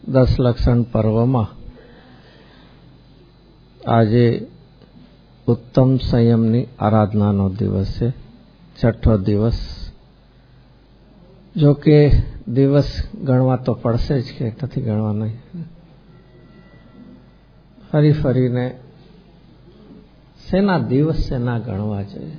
10 લક્ષણ પર્વમાં આજે ઉત્તમ સંયમની આરાધનાનો દિવસ છે, છઠ્ઠો દિવસ. જો કે દિવસ ગણવા તો પડશે જ, કે નથી ગણવા નહીં. ફરી ફરીને શેના દિવસ શેના ગણવા જોઈએ?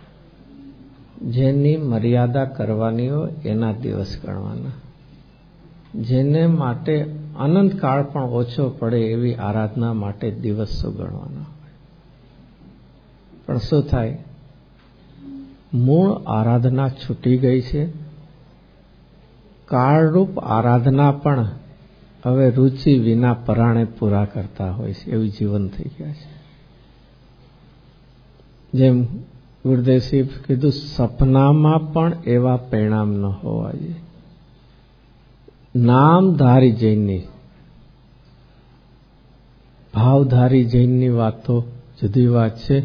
જેની મર્યાદા કરવાની હોય એના દિવસ ગણવાના. જેને માટે અનંતકાળ પણ ઓછો પડે એવી આરાધના માટે દિવસો ગણવાના હોય. પણ શું થાય? મૂળ આરાધના છૂટી ગઈ છે. કાળરૂપ આરાધના પણ હવે રુચિ વિના પરાણે પૂરા કરતા હોય છે, એવું જીવન થઈ ગયા છે. જેમ ગુરુદેવસિંહ કીધું, સપનામાં પણ એવા પરિણામ ન હોવા જોઈએ. નામધારી જૈનની, ભાવધારી જૈનની વાત તો જુદી વાત છે.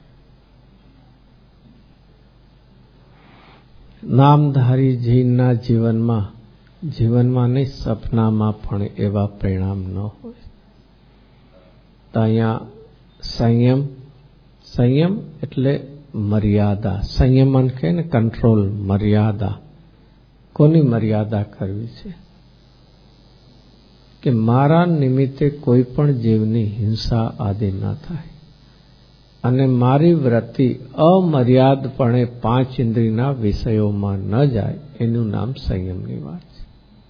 નામધારી જૈનના જીવનમાં નહીં, સપનામાં પણ એવા પરિણામ ન હોય. તો અહીંયા સંયમ એટલે મર્યાદા. સંયમન કહે ને, કંટ્રોલ, મર્યાદા. કોની મર્યાદા કરવી છે? કે મારા નિમિત્તે કોઈ પણ જીવની હિંસા આદિ ન થાય અને મારી વૃત્તિ અમર્યાદપણે 5 ઇન્દ્રિયના વિષયોમાં ન જાય, એનું નામ સંયમની વાત છે.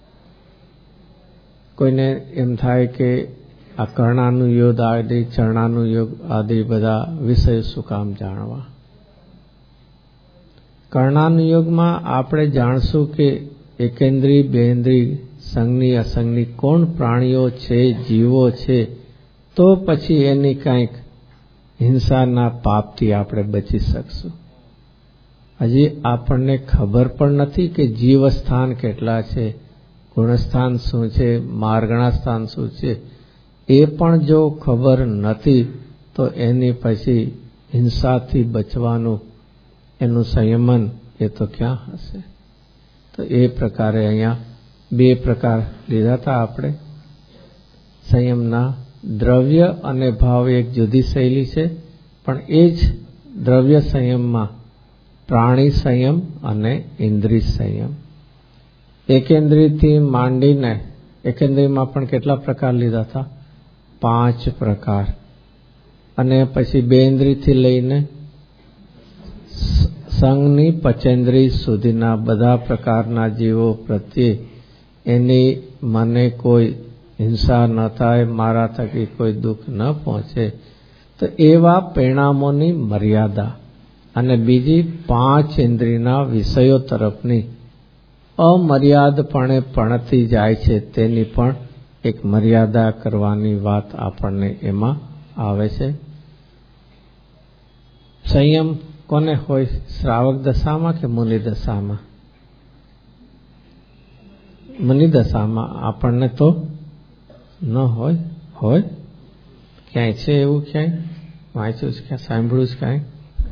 કોઈને એમ થાય કે આ કર્ણાનું યોગ આદિ, ચરણાનું યોગ આદિ બધા વિષયો શું કામ જાણવા? કર્ણાનું યોગમાં આપણે જાણશું કે એકેન્દ્રી, બેન્દ્રી, સંઘની, અસંગની કોણ પ્રાણીઓ છે, જીવો છે, તો પછી એની કંઈક હિંસાના પાપથી આપણે બચી શકશું. હજી આપણને ખબર પણ નથી કે જીવ સ્થાન કેટલા છે, ગુણસ્થાન શું છે, માર્ગણા સ્થાન શું છે. એ પણ જો ખબર નથી તો એની પછી હિંસાથી બચવાનું એનું સંયમન એ તો ક્યાં હશે? તો એ પ્રકારે અહીંયા 2 પ્રકાર લીધા હતા આપણે. સંયમના દ્રવ્ય અને ભાવ એક જુદી શૈલી છે, પણ એ જ દ્રવ્ય સંયમમાં પ્રાણી સંયમ અને ઇન્દ્રિય સંયમ. એકેન્દ્રિયથી માંડીને, એકેન્દ્રિયમાં પણ કેટલા પ્રકાર લીધા હતા? 5 પ્રકાર. અને પછી બેન્દ્રિયથી લઈને સંઘની પચેન્દ્રિય સુધીના બધા પ્રકારના જીવો પ્રત્યે એની મને કોઈ હિંસા ન થાય, મારા થકી કોઈ દુઃખ ન પહોંચે, તો એવા પરિણામોની મર્યાદા. અને બીજી 5 ઇન્દ્રિયના વિષયો તરફની અમર્યાદપણે પણતી જાય છે, તેની પણ એક મર્યાદા કરવાની વાત આપણને એમાં આવે છે. સંયમ કોને હોય? શ્રાવક દશામાં કે મુનિ દશામાં? મુનિ દશામાં આપણને તો ન હોય. હોય ક્યાંય છે એવું? ક્યાંય વાંચ્યું છે, ક્યાં સાંભળ્યું છે? ક્યાંય?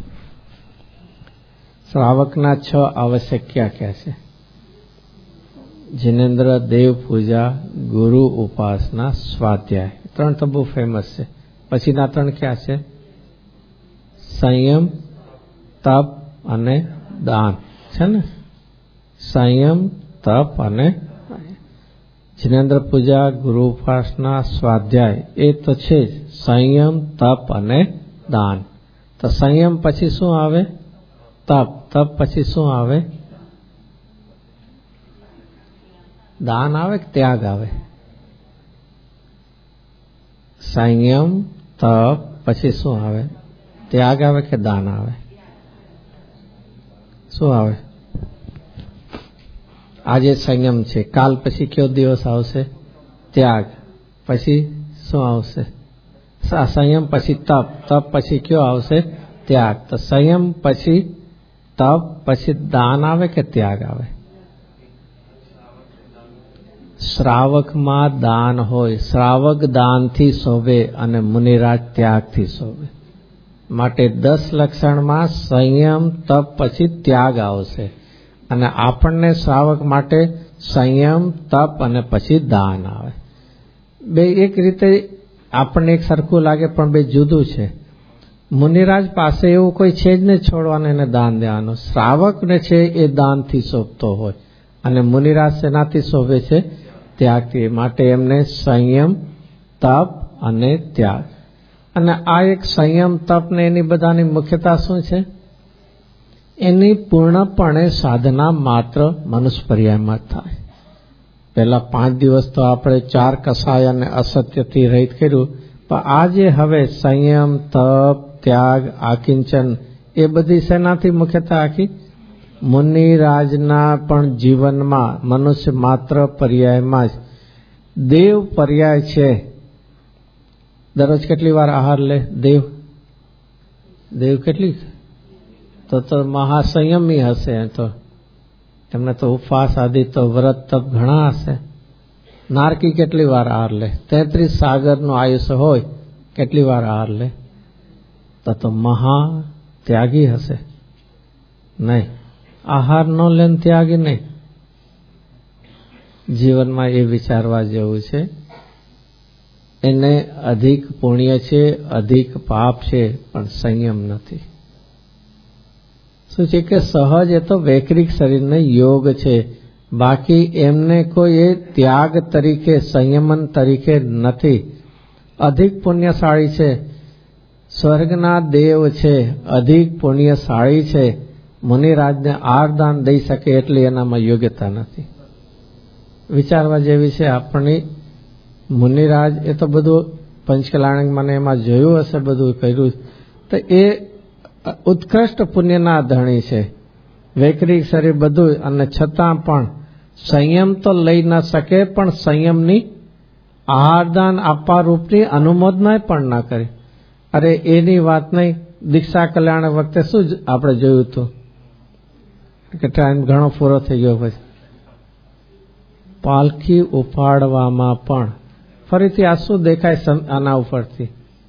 શ્રાવકના 6 આવશ્યક ક્યાં ક્યાં છે? જિનેન્દ્ર, દેવ પૂજા, ગુરુ ઉપાસના, સ્વાધ્યાય. 3 તો બહુ ફેમસ છે. પછીના 3 ક્યાં છે? સંયમ, તપ અને દાન છે ને. સંયમ, તપ અને જિનેન્દ્ર પૂજા, ગુરુ ઉપાસના, સ્વાધ્યાય એ તો છે જ. સંયમ, તપ અને દાન. તો સંયમ પછી શું આવે? તપ. તપ પછી શું આવે? દાન આવે કે ત્યાગ આવે? સંયમ, તપ પછી શું આવે? ત્યાગ આવે કે દાન આવે? શું આવે? આજે સંયમ છે, કાલ પછી કયો દિવસ આવશે? ત્યાગ. પછી શું આવશે? સંયમ પછી તપ. તપ પછી કયો આવશે? ત્યાગ. તો સંયમ પછી તપ પછી દાન આવે કે ત્યાગ આવે? શ્રાવકમાં દાન હોય. શ્રાવક દાનથી શોભે અને મુનિરાજ ત્યાગથી શોભે. માટે 10 લક્ષણમાં સંયમ, તપ પછી ત્યાગ આવશે. અને આપણને શ્રાવક માટે સંયમ, તપ અને પછી દાન આવે. બે એક રીતે આપણને એક સરખું લાગે પણ બે જુદું છે. મુનિરાજ પાસે એવું કોઈ છે જ નહીં છોડવાનું એને દાન દેવાનું. શ્રાવકને છે એ દાનથી શોભતો હોય અને મુનિરાજ શેનાથી શોભે છે? ત્યાગથી. માટે એમને સંયમ, તપ અને ત્યાગ. અને આ એક સંયમ, તપ ને એની બધાની મુખ્યતા શું છે? એની પૂર્ણપણે સાધના માત્ર મનુષ્ય પર્યાયમાં થાય. પહેલા 5 દિવસ તો આપણે 4 કસાય અને અસત્યથી રહિત કર્યું, પણ આજે હવે સંયમ, તપ, ત્યાગ, આકિંચન એ બધી શેનાથી મુખ્યતા આખી? મુનિરાજના પણ જીવનમાં મનુષ્ય માત્ર પર્યાયમાં જ દેવ પર્યાય છે. દરરોજ કેટલી વાર આહાર લે દેવ કેટલી? તો મહાસંયમી હશે. તો એમને તો ઉપવાસ આદિ તો વ્રત તપ ઘણા હશે. નારકી કેટલી વાર આહાર લે? 33 સાગરનું આયુષ્ય હોય, કેટલી વાર આહાર લે? તો મહા ત્યાગી હશે. નહીં, આહાર ન લે ત્યાગી નહીં. જીવનમાં એ વિચારવા જેવું છે. એને અધિક પુણ્ય છે, અધિક પાપ છે, પણ સંયમ નથી. શું છે કે સહજ એ તો વૈકરિક શરીરને યોગ છે, બાકી એમને કોઈ એ ત્યાગ તરીકે, સંયમન તરીકે નથી. અધિક પુણ્યશાળી છે, સ્વર્ગના દેવ છે, અધિક પુણ્યશાળી છે, મુનિરાજને આરદાન દઈ શકે એટલી એનામાં યોગ્યતા નથી. વિચારવા જેવી છે આપણી. મુનિરાજ એ તો બધું પંચકલાણક મને એમાં જોયું હશે, બધું કર્યું, તો એ ઉત્કૃષ્ટ પુણ્યના ધણી છે, વૈકરિક શરીર બધું, અને છતાં પણ સંયમ તો લઈ ન શકે, પણ સંયમની આહારદાન આપવા રૂપની અનુમોદના પણ ના કરી. અરે એની વાત નહીં. દીક્ષા કલ્યાણ વખતે શું આપણે જોયું હતું કે ટાઈમ ઘણો પૂરો થઈ ગયો, પછી પાલખી ઉપાડવામાં પણ ફરીથી આ શું દેખાય આના ઉપરથી?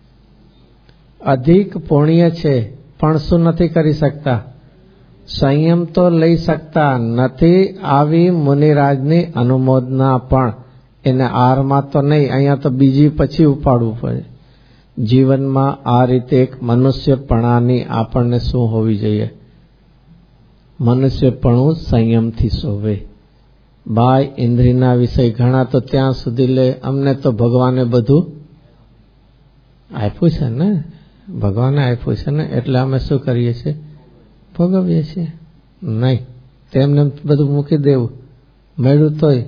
અધિક પુણ્ય છે, પણ શું નથી કરી શકતા? સંયમ તો લઈ શકતા નથી. આવી મુનિરાજની અનુમોદના પણ એને આરમાં તો નહીં, અહીંયા તો બીજી પછી ઉપાડવું પડે. જીવનમાં આ રીતે એક મનુષ્યપણાની આપણને શું હોવી જોઈએ? મનુષ્યપણું સંયમથી શોભે. બાય ઇન્દ્રિયના વિષય ઘણા તો ત્યાં સુધી લે, અમને તો ભગવાને બધું આપ્યું છે ને, ભગવાને આપ્યું છે ને, એટલે અમે શું કરીએ છીએ? ભોગવીએ છીએ. નહીં, તેમને બધું મૂકી દેવું, મળ્યું તોય.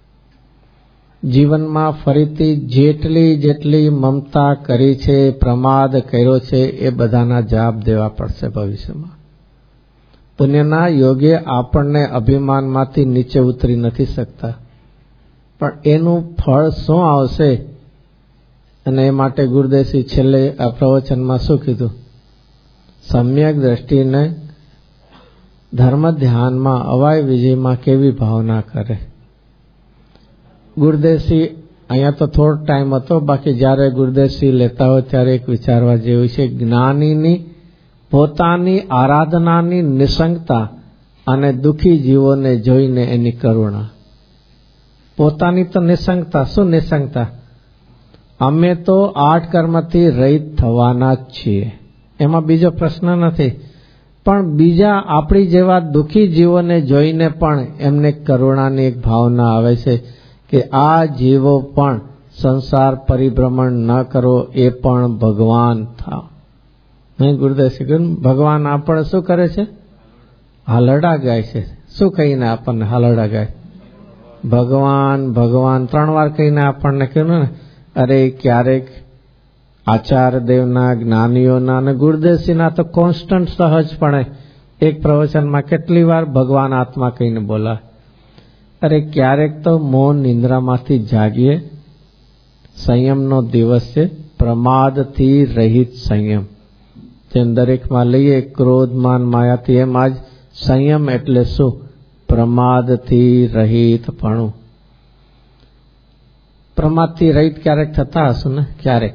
જીવનમાં ફરીથી જેટલી મમતા કરી છે, પ્રમાદ કર્યો છે, એ બધાના જવાબ દેવા પડશે ભવિષ્યમાં. પુણ્યના યોગે આપણને અભિમાનમાંથી નીચે ઉતરી નથી શકતા, પણ એનું ફળ શું આવશે? અને એ માટે ગુરુદેવજી છેલ્લે આ પ્રવચનમાં શું કીધું? સમ્યક દ્રષ્ટિને ધર્મ ધ્યાનમાં અવાય વિજયમાં કેવી ભાવના કરે. ગુરુદેવજી અહીંયા તો થોડો ટાઈમ હતો, બાકી જ્યારે ગુરુદેવજી લેતા હોય ત્યારે એક વિચારવા જેવું છે. જ્ઞાનીની પોતાની આરાધનાની નિસંગતા અને દુઃખી જીવોને જોઈને એની કરુણા. પોતાની તો નિસંગતા. શું નિસંગતા? અમે તો 8 કર્મથી રહિત થવાના જ છીએ, એમાં બીજો પ્રશ્ન નથી. પણ બીજા આપણી જેવા દુઃખી જીવોને જોઈને પણ એમને કરુણાની એક ભાવના આવે છે કે આ જીવો પણ સંસાર પરિભ્રમણ ન કરો, એ પણ ભગવાન થાવ. નહીં ગુરુદેવ શ્રી ભગવાન આપણે શું કરે છે? હાલરડા ગાય છે. શું કહીને આપણને હાલરડા ગાય? ભગવાન ભગવાન 3 વાર કહીને આપણને કહ્યું ને. અરે ક્યારેક આચાર્ય દેવના, જ્ઞાનીઓના અને ગુરુદેવજીના તો કોન્સ્ટન્ટ સહજપણે એક પ્રવચનમાં કેટલી વાર ભગવાન આત્મા કહીને બોલા. અરે ક્યારેક તો મૌન નિંદ્રામાંથી જાગીએ. સંયમનો દિવસ છે, પ્રમાદથી રહિત સંયમ. જેમ દરેકમાં લઈએ ક્રોધ, માન, માયાથી, એમ આજ સંયમ એટલે શું? પ્રમાદથી રહિતપણું. પ્રમાદથી રહિત ક્યારેક થતા હશું ને? ક્યારેક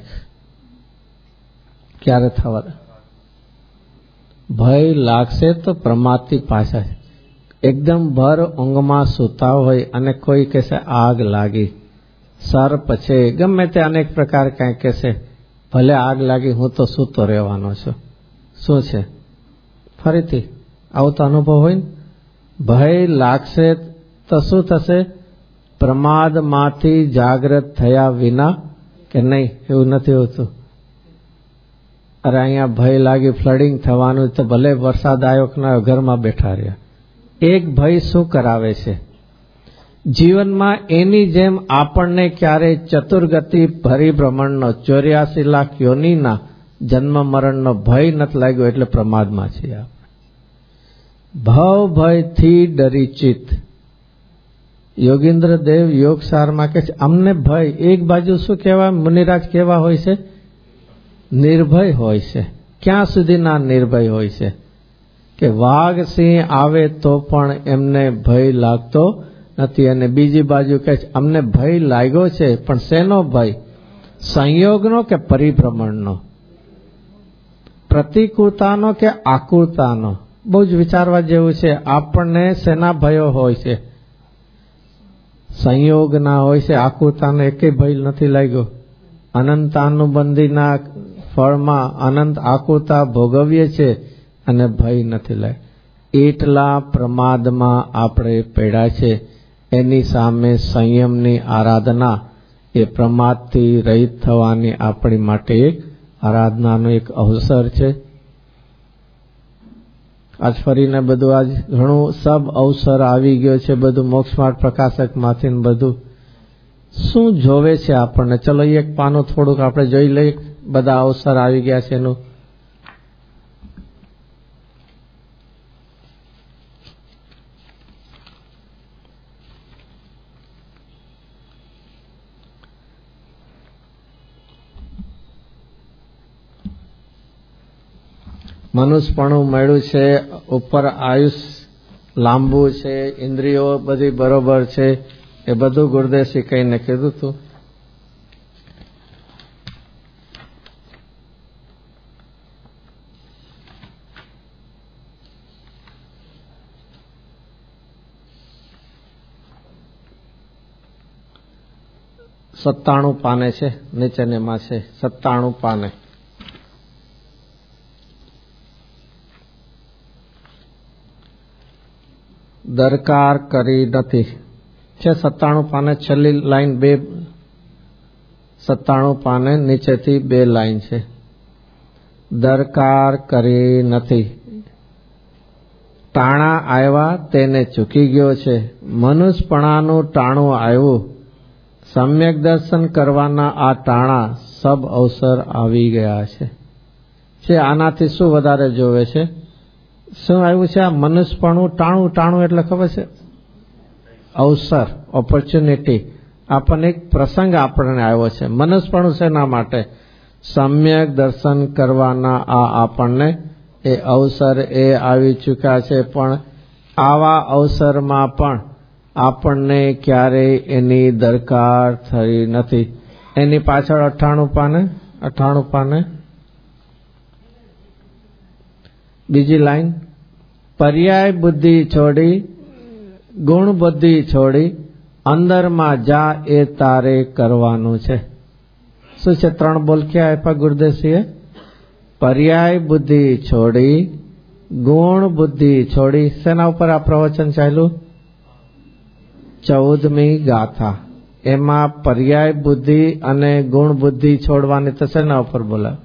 ક્યારે થવા? ભય લાગશે તો પ્રમાદથી પાછા. એકદમ ભર ઊંઘમાં સૂતા હોય અને કોઈ કહેશે આગ લાગી, સર્પ છે, ગમે તે અનેક પ્રકાર કાંઈ કહેશે, ભલે આગ લાગી હું તો સૂતો રહેવાનો છું. શું છે? ફરીથી આવો તો અનુભવ હોય ને. ભય લાગશે તો શું થશે? પ્રમાદમાંથી જાગ્રત થયા વિના કે નહીં, એવું નથી હોતું. અરે અહીંયા ભય લાગી, ફ્લડિંગ થવાનું, તો ભલે વરસાદ આવ્યો કે ના, ઘરમાં બેઠા રહ્યા. એક ભય શું કરાવે છે? જીવનમાં એની જેમ આપણને ક્યારેય ચતુર્ગતિ પરિભ્રમણનો 84 લાખ યોનિના જન્મ મરણનો ભય નથી લાગ્યો, એટલે પ્રમાદમાં છીએ આપણે. ભવ ભયથી ડરી ચિત્ત. યોગેન્દ્ર દેવ યોગસારમાં કહે છે, અમને ભય, એક બાજુ શું કહેવાય, મુનિરાજ કેવા હોય છે? નિર્ભય હોય છે. ક્યાં સુધીના નિર્ભય હોય છે? કે વાઘ સિંહ આવે તો પણ એમને ભય લાગતો નથી. અને બીજી બાજુ કહે છે, અમને ભય લાગ્યો છે, પણ શેનો ભય? સંયોગનો કે પરિભ્રમણનો? પ્રતિકૂળતાનો કે આકુળતાનો? બહુ જ વિચારવા જેવું છે. આપણને શેના ભયો હોય છે? સંયોગના હોય છે. આકુળતાનો એકેય ભય નથી લાગ્યો. અનંતાનુબંધીના ફળમાં અનંત આકુળતા ભોગવીએ છે અને ભય નથી લાગ્યો. એટલા પ્રમાદમાં આપણે પડ્યા છે. એની સામે સંયમની આરાધના, એ પ્રમાદથી રહિત થવાની આપણી માટે એક આરાધનાનો એક અવસર છે. આજ ફરીને બધું આજ ઘણું સબ અવસર આવી ગયો છે, બધું મોક્ષમાર્ગ પ્રકાશકમાંથી ને બધું શું જોવે છે આપણને. ચલો એક પાનું થોડુંક આપણે જોઈ લઈએ, બધા અવસર આવી ગયા છે એનું. મનુષ્યપણું મળ્યું છે, ઉપર આયુષ લાંબુ છે, ઇન્દ્રિયો બધી બરોબર છે, એ બધું ગુરુદેવશ્રી કહીને કીધું હતું. સત્તાણું પાને છે, નીચેનેમાં છે 97 પાને. દરકાર કરી નથી છે 97 પાને, છેલ્લી લાઈન 2, 97 પાને નીચેથી 2 લાઈન છે. દરકાર કરી નથી, ટાણા આવ્યા તેને ચૂકી ગયો છે. મનુષ્યપણાનું ટાણું આવ્યું, સમ્યક દર્શન કરવાના આ ટાણા સબ અવસર આવી ગયા છે. આનાથી શું વધારે જોવે છે? શું આવ્યું છે? આ મનુષ્યપણું ટાણું એટલે ખબર છે? અવસર, ઓપોર્ચ્યુનિટી. આપણને એક પ્રસંગ આપણને આવ્યો છે. મનુષ્યપણું શેના માટે? સમ્યક દર્શન કરવાના આ આપણને એ અવસર એ આવી ચૂક્યા છે. પણ આવા અવસરમાં પણ આપણને ક્યારેય એની દરકાર થઈ નથી. એની પાછળ 98 પાને બીજી લાઈન, પર્યાય બુદ્ધિ છોડી, ગુણ બુદ્ધિ છોડી, અંદરમાં જા એ તારે કરવાનું છે. શું છે? 3 બોલ ક્યાં આપ્યા ગુરુદેવશ્રીએ? પર્યાય બુદ્ધિ છોડી, ગુણ બુદ્ધિ છોડી. શેના ઉપર આ પ્રવચન ચાલ્યું? 14મી ગાથા. એમાં પર્યાય બુદ્ધિ અને ગુણ બુદ્ધિ છોડવાની તો શેના ઉપર બોલાય?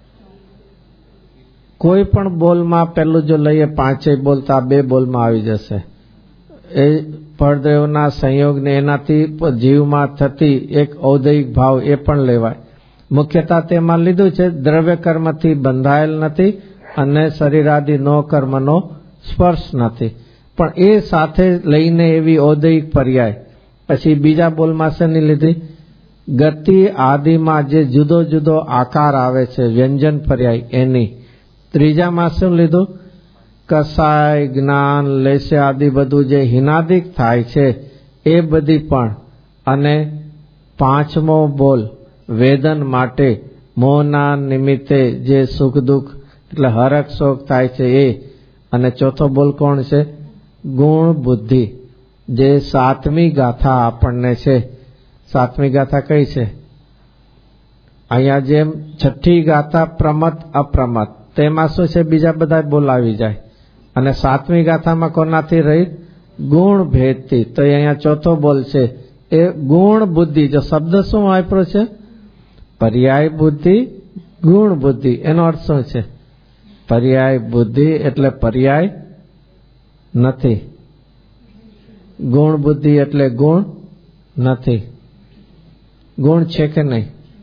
કોઈ પણ બોલમાં પેલું જો લઈએ 5 બોલ તો આ 2 બોલમાં આવી જશે. એ પરદેવના સંયોગને એનાથી જીવમાં થતી એક ઔદયિક ભાવ એ પણ લેવાય. મુખ્યતા તેમાં લીધું છે દ્રવ્ય કર્મથી બંધાયેલ નથી અને શરીરાદિ નો કર્મનો સ્પર્શ નથી. પણ એ સાથે લઈને એવી ઔદયિક પર્યાય. પછી બીજા બોલમાં શેની લીધી? ગતિ આદિમાં જે જુદો જુદો આકાર આવે છે, વ્યંજન પર્યાય એની. ત્રીજામાં શું લીધું? કસાય, જ્ઞાન, લેસ્ય આદિ બધું જે હિનાદિક થાય છે એ બધી પણ. અને 5મો બોલ વેદન માટે મોહના નિમિત્તે જે સુખ દુઃખ એટલે હરખ શોક થાય છે એ. અને ચોથો બોલ કોણ છે? ગુણ બુદ્ધિ. જે 7મી ગાથા આપણને છે. સાતમી ગાથા કઈ છે? અહીંયા જેમ છઠ્ઠી ગાથા પ્રમત અપ્રમત, તેમાં શું છે? બીજા બધા બોલાવી જાય. અને સાતમી ગાથામાં કોનાથી રહી? ગુણ ભેદથી. તો અહીંયા ચોથો બોલ છે એ ગુણ બુદ્ધિ. જો શબ્દ શું વાપરો છે? પર્યાય બુદ્ધિ, ગુણ બુદ્ધિ. એનો અર્થ શું છે? પર્યાય બુદ્ધિ એટલે પર્યાય નથી, ગુણ બુદ્ધિ એટલે ગુણ નથી. ગુણ છે કે નહીં?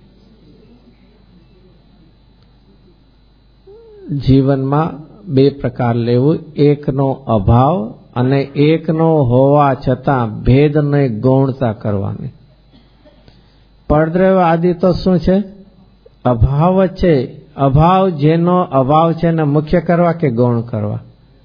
જીવનમાં બે પ્રકાર લેવું, એકનો અભાવ અને એકનો હોવા છતાં ભેદને ગૌણતા કરવાની. પડદ્રવ્ય આદિ તો શું છે? અભાવ જ છે. અભાવ જેનો અભાવ છે એને મુખ્ય કરવા કે ગૌણ કરવા?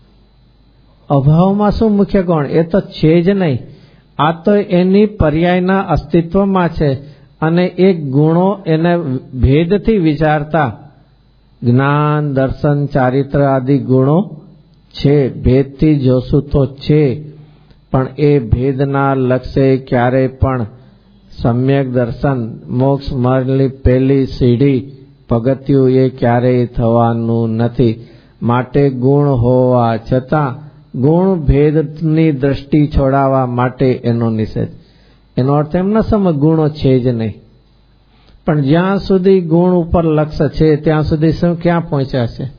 અભાવમાં શું મુખ્ય ગૌણ? એ તો છે જ નહીં. આ તો એની પર્યાયના અસ્તિત્વમાં છે. અને એક ગુણો એને ભેદથી વિચારતા જ્ઞાન, દર્શન, ચારિત્ર આદિ ગુણો છે. ભેદથી જોશું તો છે, પણ એ ભેદના લક્ષ્ય ક્યારેય પણ સમ્યક દર્શન, મોક્ષ માર્ગની પહેલી સીડી, પગથિયું એ ક્યારેય થવાનું નથી. માટે ગુણ હોવા છતાં ગુણ ભેદની દ્રષ્ટિ છોડાવવા માટે એનો નિષેધ. એનો અર્થ એમ ન સમજ ગુણો છે જ નહીં, પણ જ્યાં સુધી ગુણ ઉપર લક્ષ્ય છે ત્યાં સુધી શું ક્યાં પહોંચ્યા છે?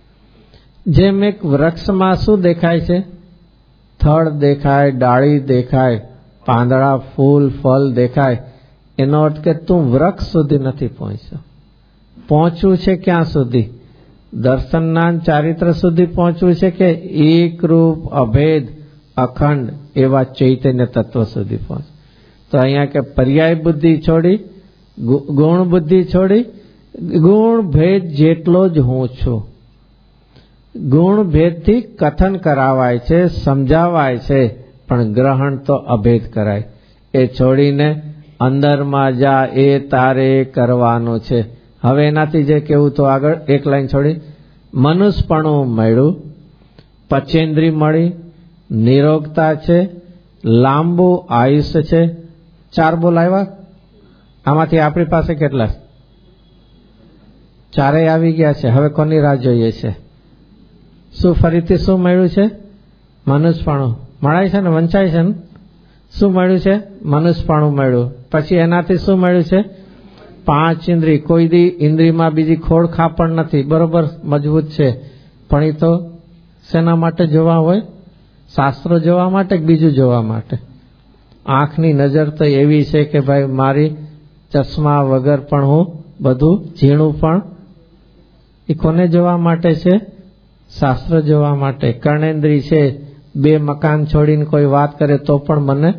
જેમ એક વૃક્ષમાં શું દેખાય છે? થડ દેખાય, ડાળી દેખાય, પાંદડા, ફૂલ, ફળ દેખાય. એનો અર્થ કે તું વૃક્ષ સુધી નથી પહોંચ્યો. પહોંચવું છે ક્યાં સુધી? દર્શનના ચારિત્ર સુધી પહોંચવું છે કે એકરૂપ, અભેદ, અખંડ એવા ચૈતન્ય તત્વ સુધી પહોંચ? તો અહીંયા કે પર્યાય બુદ્ધિ છોડી, ગુણ બુદ્ધિ છોડી, ગુણ ભેદ જેટલો જ હું છું. ગુણ ભેદથી કથન કરાવાય છે, સમજાવાય છે, પણ ગ્રહણ તો અભેદ કરાય. એ છોડીને અંદરમાં જા, એ તારે કરવાનું છે. હવે એનાથી જે કેવું તો આગળ એક લાઈન છોડી, મનુષ્યપણું મળ્યું, પચેન્દ્રી મળી, નિરોગતા છે, લાંબુ આયુષ્ય છે. 4 બોલ આવ્યા. આમાંથી આપણી પાસે કેટલા? 4 આવી ગયા છે. હવે કોની રાહ જોઈએ છે? શું ફરીથી શું મળ્યું છે? મનુષ્યપણું મળાય છે ને, વંચાય છે ને. શું મળ્યું છે? મનુષ્યપણું મળ્યું. પછી એનાથી શું મળ્યું છે? 5 ઇન્દ્રિય. કોઈ દી ઇન્દ્રિયમાં બીજી ખોડ ખાપણ નથી, બરોબર મજબૂત છે. પણ એ તો શેના માટે જોવા હોય? શાસ્ત્રો જોવા માટે કે બીજું જોવા માટે? આંખની નજર તો એવી છે કે ભાઈ મારી ચશ્મા વગર પણ હું બધું ઝીણું પણ. એ કોને જોવા માટે છે? શાસ્ત્ર જોવા માટે. કર્ણેન્દ્રિય છે, 2 મકાન છોડીને કોઈ વાત કરે તો પણ મને.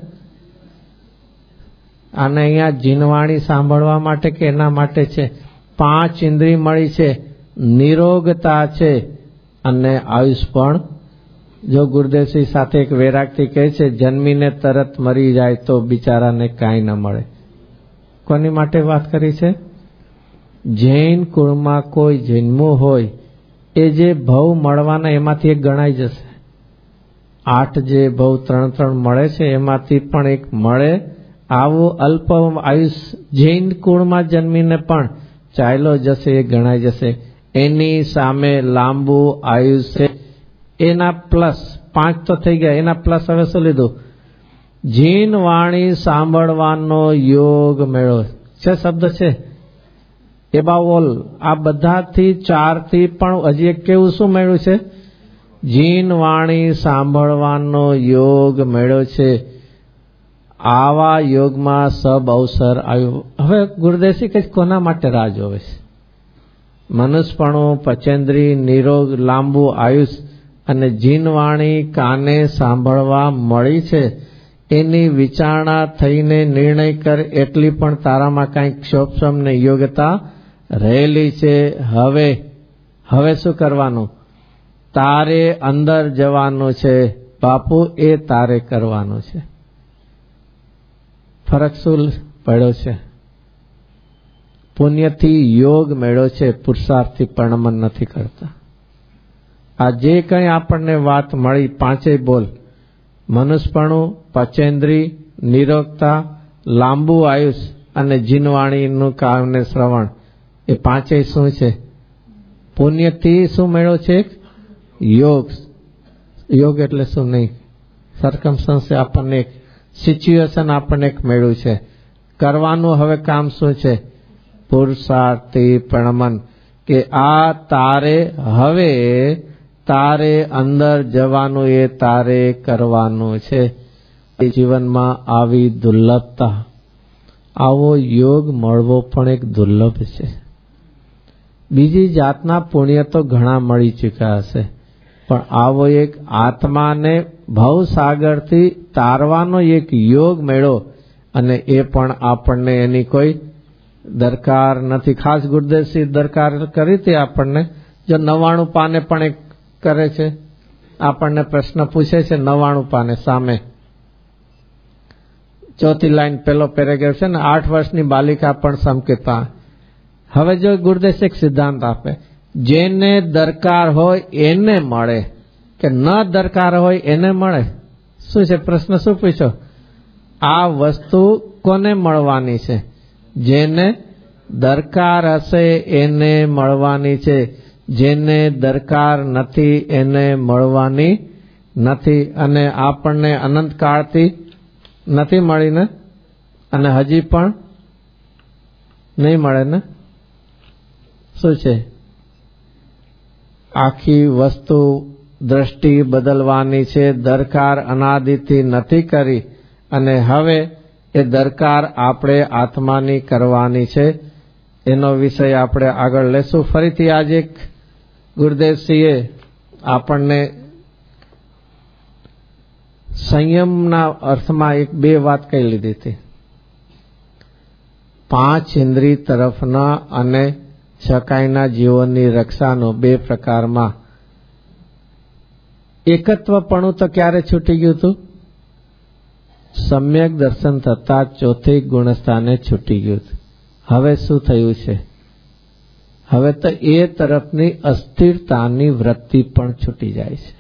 અને અહીંયા જીનવાણી સાંભળવા માટે કે એના માટે છે? 5 ઇન્દ્રિય મળી છે, નિરોગતા છે અને આયુષ પણ. જો ગુરુદેવસિંહ સાથે એક વૈરાગથી કહે છે જન્મીને તરત મરી જાય તો બિચારાને કાંઈ ન મળે. કોની માટે વાત કરી છે? જૈન કુળમાં કોઈ જન્મવું હોય એ જે ભવ મળવાના એમાંથી એક ગણાઈ જશે. 8 જે ભવ 3 મળે છે એમાંથી પણ એક મળે. આવું અલ્પ આયુષ જૈન કુળમાં જન્મીને પણ ચાલ્યો જશે, એ ગણાઈ જશે. એની સામે લાંબુ આયુષ્ય, એના પ્લસ 5 તો થઈ ગયા, એના પ્લસ હવે શું લીધું? જીન વાણી સાંભળવાનો યોગ મેળો છે. શબ્દ છે એબાવ ઓલ. આ બધાથી 4 થી પણ હજી એક કેવું શું મેળવ્યું છે? જીન વાણી સાંભળવાનો યોગ મેળ્યો છે. આવા યોગમાં સબ અવસર આવ્યો. હવે ગુરુદેવસિંહ કે કોના માટે રાહ જોવે છે? મનુષ્યપણું, પચેન્દ્રી, નિરોગ, લાંબુ આયુષ અને જીનવાણી કાને સાંભળવા મળી છે. એની વિચારણા થઈને નિર્ણય કર, એટલી પણ તારામાં કાંઈક ક્ષોભ ને યોગ્યતા રહેલી છે. હવે શું કરવાનું? તારે અંદર જવાનું છે બાપુ, એ તારે કરવાનું છે. ફરક શું પડ્યો છે? પુણ્યથી યોગ મેળ્યો છે, પુરુષાર્થથી પરણમન નથી કરતા. આ જે કંઈ આપણને વાત મળી 5 બોલ, મનુષ્યપણું, પચેન્દ્રી, નિરોગતા, લાંબુ આયુષ અને જીનવાણીનું કામ ને શ્રવણ, એ પાંચેય શું છે? પુણ્યથી શું મેળવ્યો છે? યોગ. યોગ એટલે શું? નહીં, સરકમસ્ટન્સ આપણને એક સિચ્યુએશન આપણને એક મેળવ્યું છે. કરવાનું હવે કામ શું છે? પુરુષાર્થી પ્રણમન, કે આ તારે હવે તારે અંદર જવાનું, એ તારે કરવાનું છે. જીવનમાં આવી દુર્લભતા, આવો યોગ મળવો પણ એક દુર્લભ છે. બીજી જાતના પુણ્ય તો ઘણા મળી ચૂક્યા હશે, પણ આવો એક આત્માને ભવસાગરથી તારવાનો એક યોગ મેળો, અને એ પણ આપણને એની કોઈ દરકાર નથી. ખાસ ગુરુદેવસિંહ દરકાર કરી હતી આપણને. જો 99 પાને પણ એક કરે છે, આપણને પ્રશ્ન પૂછે છે 99 પાને સામે, ચોથી લાઈન પેલો પેરેગ્રાફ છે ને, 8 વર્ષની બાલિકા પણ સંકેતા. હવે જો ગુરુદેવ એક સિદ્ધાંત આપે, જેને દરકાર હોય એને મળે, કે ન દરકાર હોય એને મળે. શું છે પ્રશ્ન? શું પૂછો? આ વસ્તુ કોને મળવાની છે? જેને દરકાર હશે એને મળવાની છે, જેને દરકાર નથી એને મળવાની નથી. અને આપણને અનંતકાળથી નથી મળીને, અને હજી પણ નહીં મળે ને. શું છે? આખી વસ્તુ દ્રષ્ટિ બદલવાની છે. દરકાર અનાદિથી નથી કરી, અને હવે એ દરકાર આપણે આત્માની કરવાની છે. એનો વિષય આપણે આગળ લેશું. ફરીથી આજે એક ગુરુદેવસિંહે આપણને સંયમના અર્થમાં એક બે વાત કહી લીધી હતી. 5 ઇન્દ્રિય તરફના અને છકાઈના જીવનની રક્ષાનો 2 પ્રકારમાં. એકત્વપણું તો ક્યારે છૂટી ગયું હતું? સમ્યક દર્શન થતા ચોથી ગુણસ્થાને છૂટી ગયું હતું. હવે શું થયું છે? હવે તો એ તરફની અસ્થિરતાની વૃત્તિ પણ છૂટી જાય છે.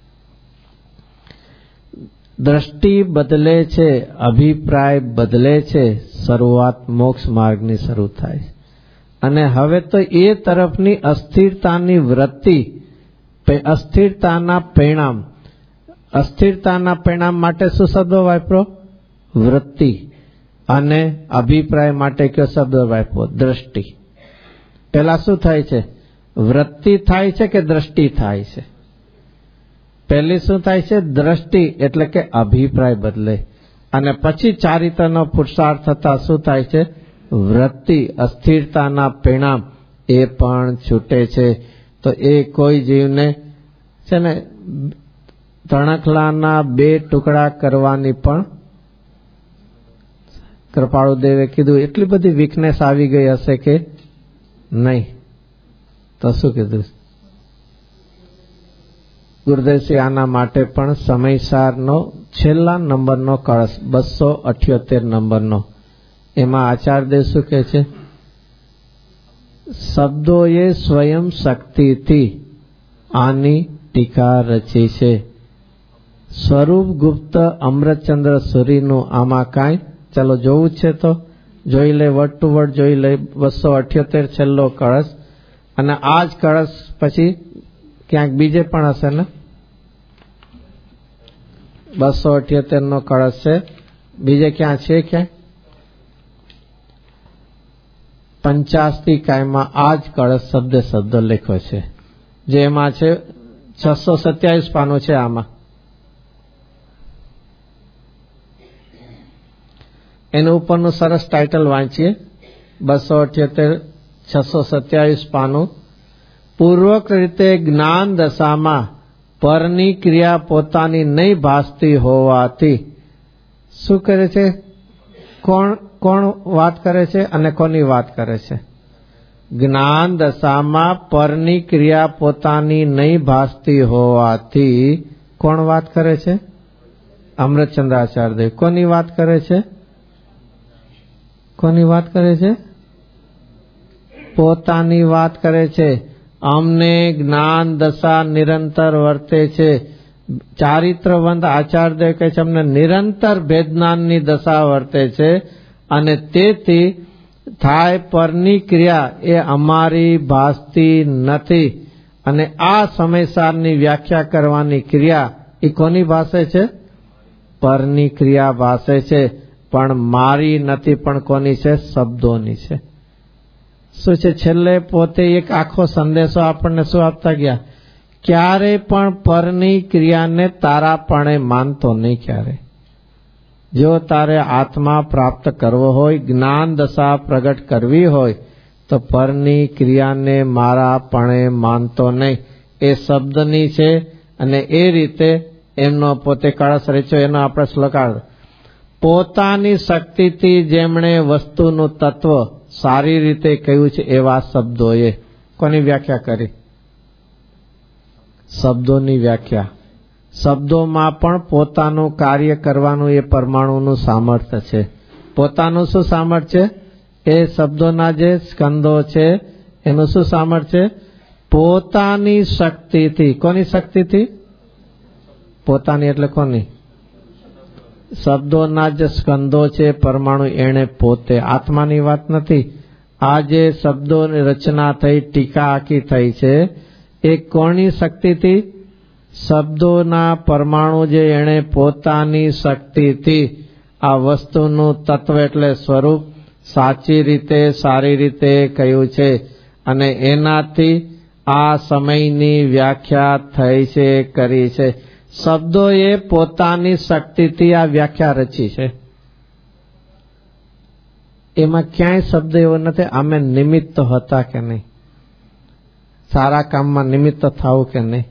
દ્રષ્ટિ બદલે છે, અભિપ્રાય બદલે છે, શરૂઆત મોક્ષ માર્ગની શરૂ થાય છે. અને હવે તો એ તરફની અસ્થિરતાની વૃત્તિ, અસ્થિરતાના પરિણામ, અસ્થિરતાના પરિણામ માટે શું શબ્દો વાપરો? વૃત્તિ. અને અભિપ્રાય માટે કયો શબ્દ વાપરો? દ્રષ્ટિ. પહેલા શું થાય છે? વૃત્તિ થાય છે કે દ્રષ્ટિ થાય છે? પહેલી શું થાય છે? દ્રષ્ટિ, એટલે કે અભિપ્રાય બદલે. અને પછી ચારિત્રનો પુરુષાર્થ થતા શું થાય છે? વૃત્તિ. અસ્થિરતાના પરિણામ એ પણ છૂટે છે. તો એ કોઈ જીવને છે ને તણખલાના 2 ટુકડા કરવાની પણ કૃપાળુ દેવે કીધું. એટલી બધી વીકનેસ આવી ગઈ હશે કે નહીં, તો શું કીધું ગુરુદેવસિંહ? આના માટે પણ સમયસારનો છેલ્લા નંબરનો કળશ, 278 નંબરનો, એમાં આચાર્યદેવ શું કહે છે? શબ્દોએ સ્વયં શક્તિથી આની ટીકા રચી છે. સ્વરૂપ ગુપ્ત અમૃતચંદ્ર સુરીનું આમાં કાંઈ, ચાલો જોવું છે તો જોઈ લે, વર્ડ ટુ વર્ડ જોઈ લે. 278 છેલ્લો કળશ. અને આ જ કળશ પછી ક્યાંક બીજે પણ હશે ને? 278 નો કળશ છે, બીજે ક્યાં છે? ક્યાંય 50 કાયમાં આ જ કળશ શબ્દ શબ્દ લખ્યો છે, જે એમાં છે 627 પાનું છે. આમાં એનું ઉપરનું સરસ ટાઇટલ વાંચીએ. 278 627 પાનું. પૂર્વક રીતે જ્ઞાન દશામાં પરની ક્રિયા પોતાની નહીં ભાસતી હોવાથી. શું કરે છે? કોણ વાત કરે છે અને કોની વાત કરે છે? જ્ઞાન દશામાં પરની ક્રિયા પોતાની નહીં ભાસતી હોવાથી કોણ વાત કરે છે? અમૃતચંદ્રાચાર્યદેવ. કોની વાત કરે છે? કોની વાત કરે છે? પોતાની વાત કરે છે. અમને જ્ઞાન દશા નિરંતર વર્તે છે. ચારિત્રવંત આચાર્યદેવ કહે છે અમને નિરંતર ભેદજ્ઞાનની દશા વર્તે છે. અને તેથી થાય પરની ક્રિયા એ અમારી ભાસતી નથી. અને આ સમયસારની વ્યાખ્યા કરવાની ક્રિયા એ કોની ભાષે છે? પરની ક્રિયા ભાષે છે, પણ મારી નથી, પણ કોની છે? શબ્દોની છે. શું છે? છેલ્લે પોતે એક આખો સંદેશો આપણને શું આપતા ગયા? ક્યારે પણ પરની ક્રિયાને તારાપણે માનતો નહીં. ક્યારે જો તારે આત્મા પ્રાપ્ત કરવો હોય, જ્ઞાન દશા પ્રગટ કરવી હોય, તો પરની ક્રિયાને મારાપણે માનતો નહીં. એ શબ્દની છે. અને એ રીતે એમનો પોતે કળશ રચ્યો. એનો આપણે શ્લોક પોતાની શક્તિથી જેમણે વસ્તુનું તત્વ સારી રીતે કહ્યું છે એવા શબ્દોએ કોની વ્યાખ્યા કરી? શબ્દોની વ્યાખ્યા. શબ્દોમાં પણ પોતાનું કાર્ય કરવાનું એ પરમાણુનું સામર્થ્ય છે. પોતાનું શું સામર્થ્ય? એ શબ્દોના જે સ્કંદો છે એનું શું સામર્થ્ય? પોતાની શક્તિથી. કોની શક્તિથી? પોતાની એટલે કોની? શબ્દોના જે સ્કંદો છે પરમાણુ, એને પોતે. આત્માની વાત નથી. આ જે શબ્દોની રચના થઈ, ટીકા આખી થઈ છે, એ કોની શક્તિથી? શબ્દોના પરમાણુ જે એણે પોતાની શક્તિથી આ વસ્તુનું તત્વ એટલે સ્વરૂપ સાચી રીતે સારી રીતે કહ્યું છે. અને એનાથી આ સમયની વ્યાખ્યા થઈ છે, કરી છે. શબ્દોએ પોતાની શક્તિથી આ વ્યાખ્યા રચી છે. એમાં ક્યાંય શબ્દ એવો નથી અમે નિમિત્ત હતા કે નહીં, સારા કામમાં નિમિત્ત થવું કે નહીં.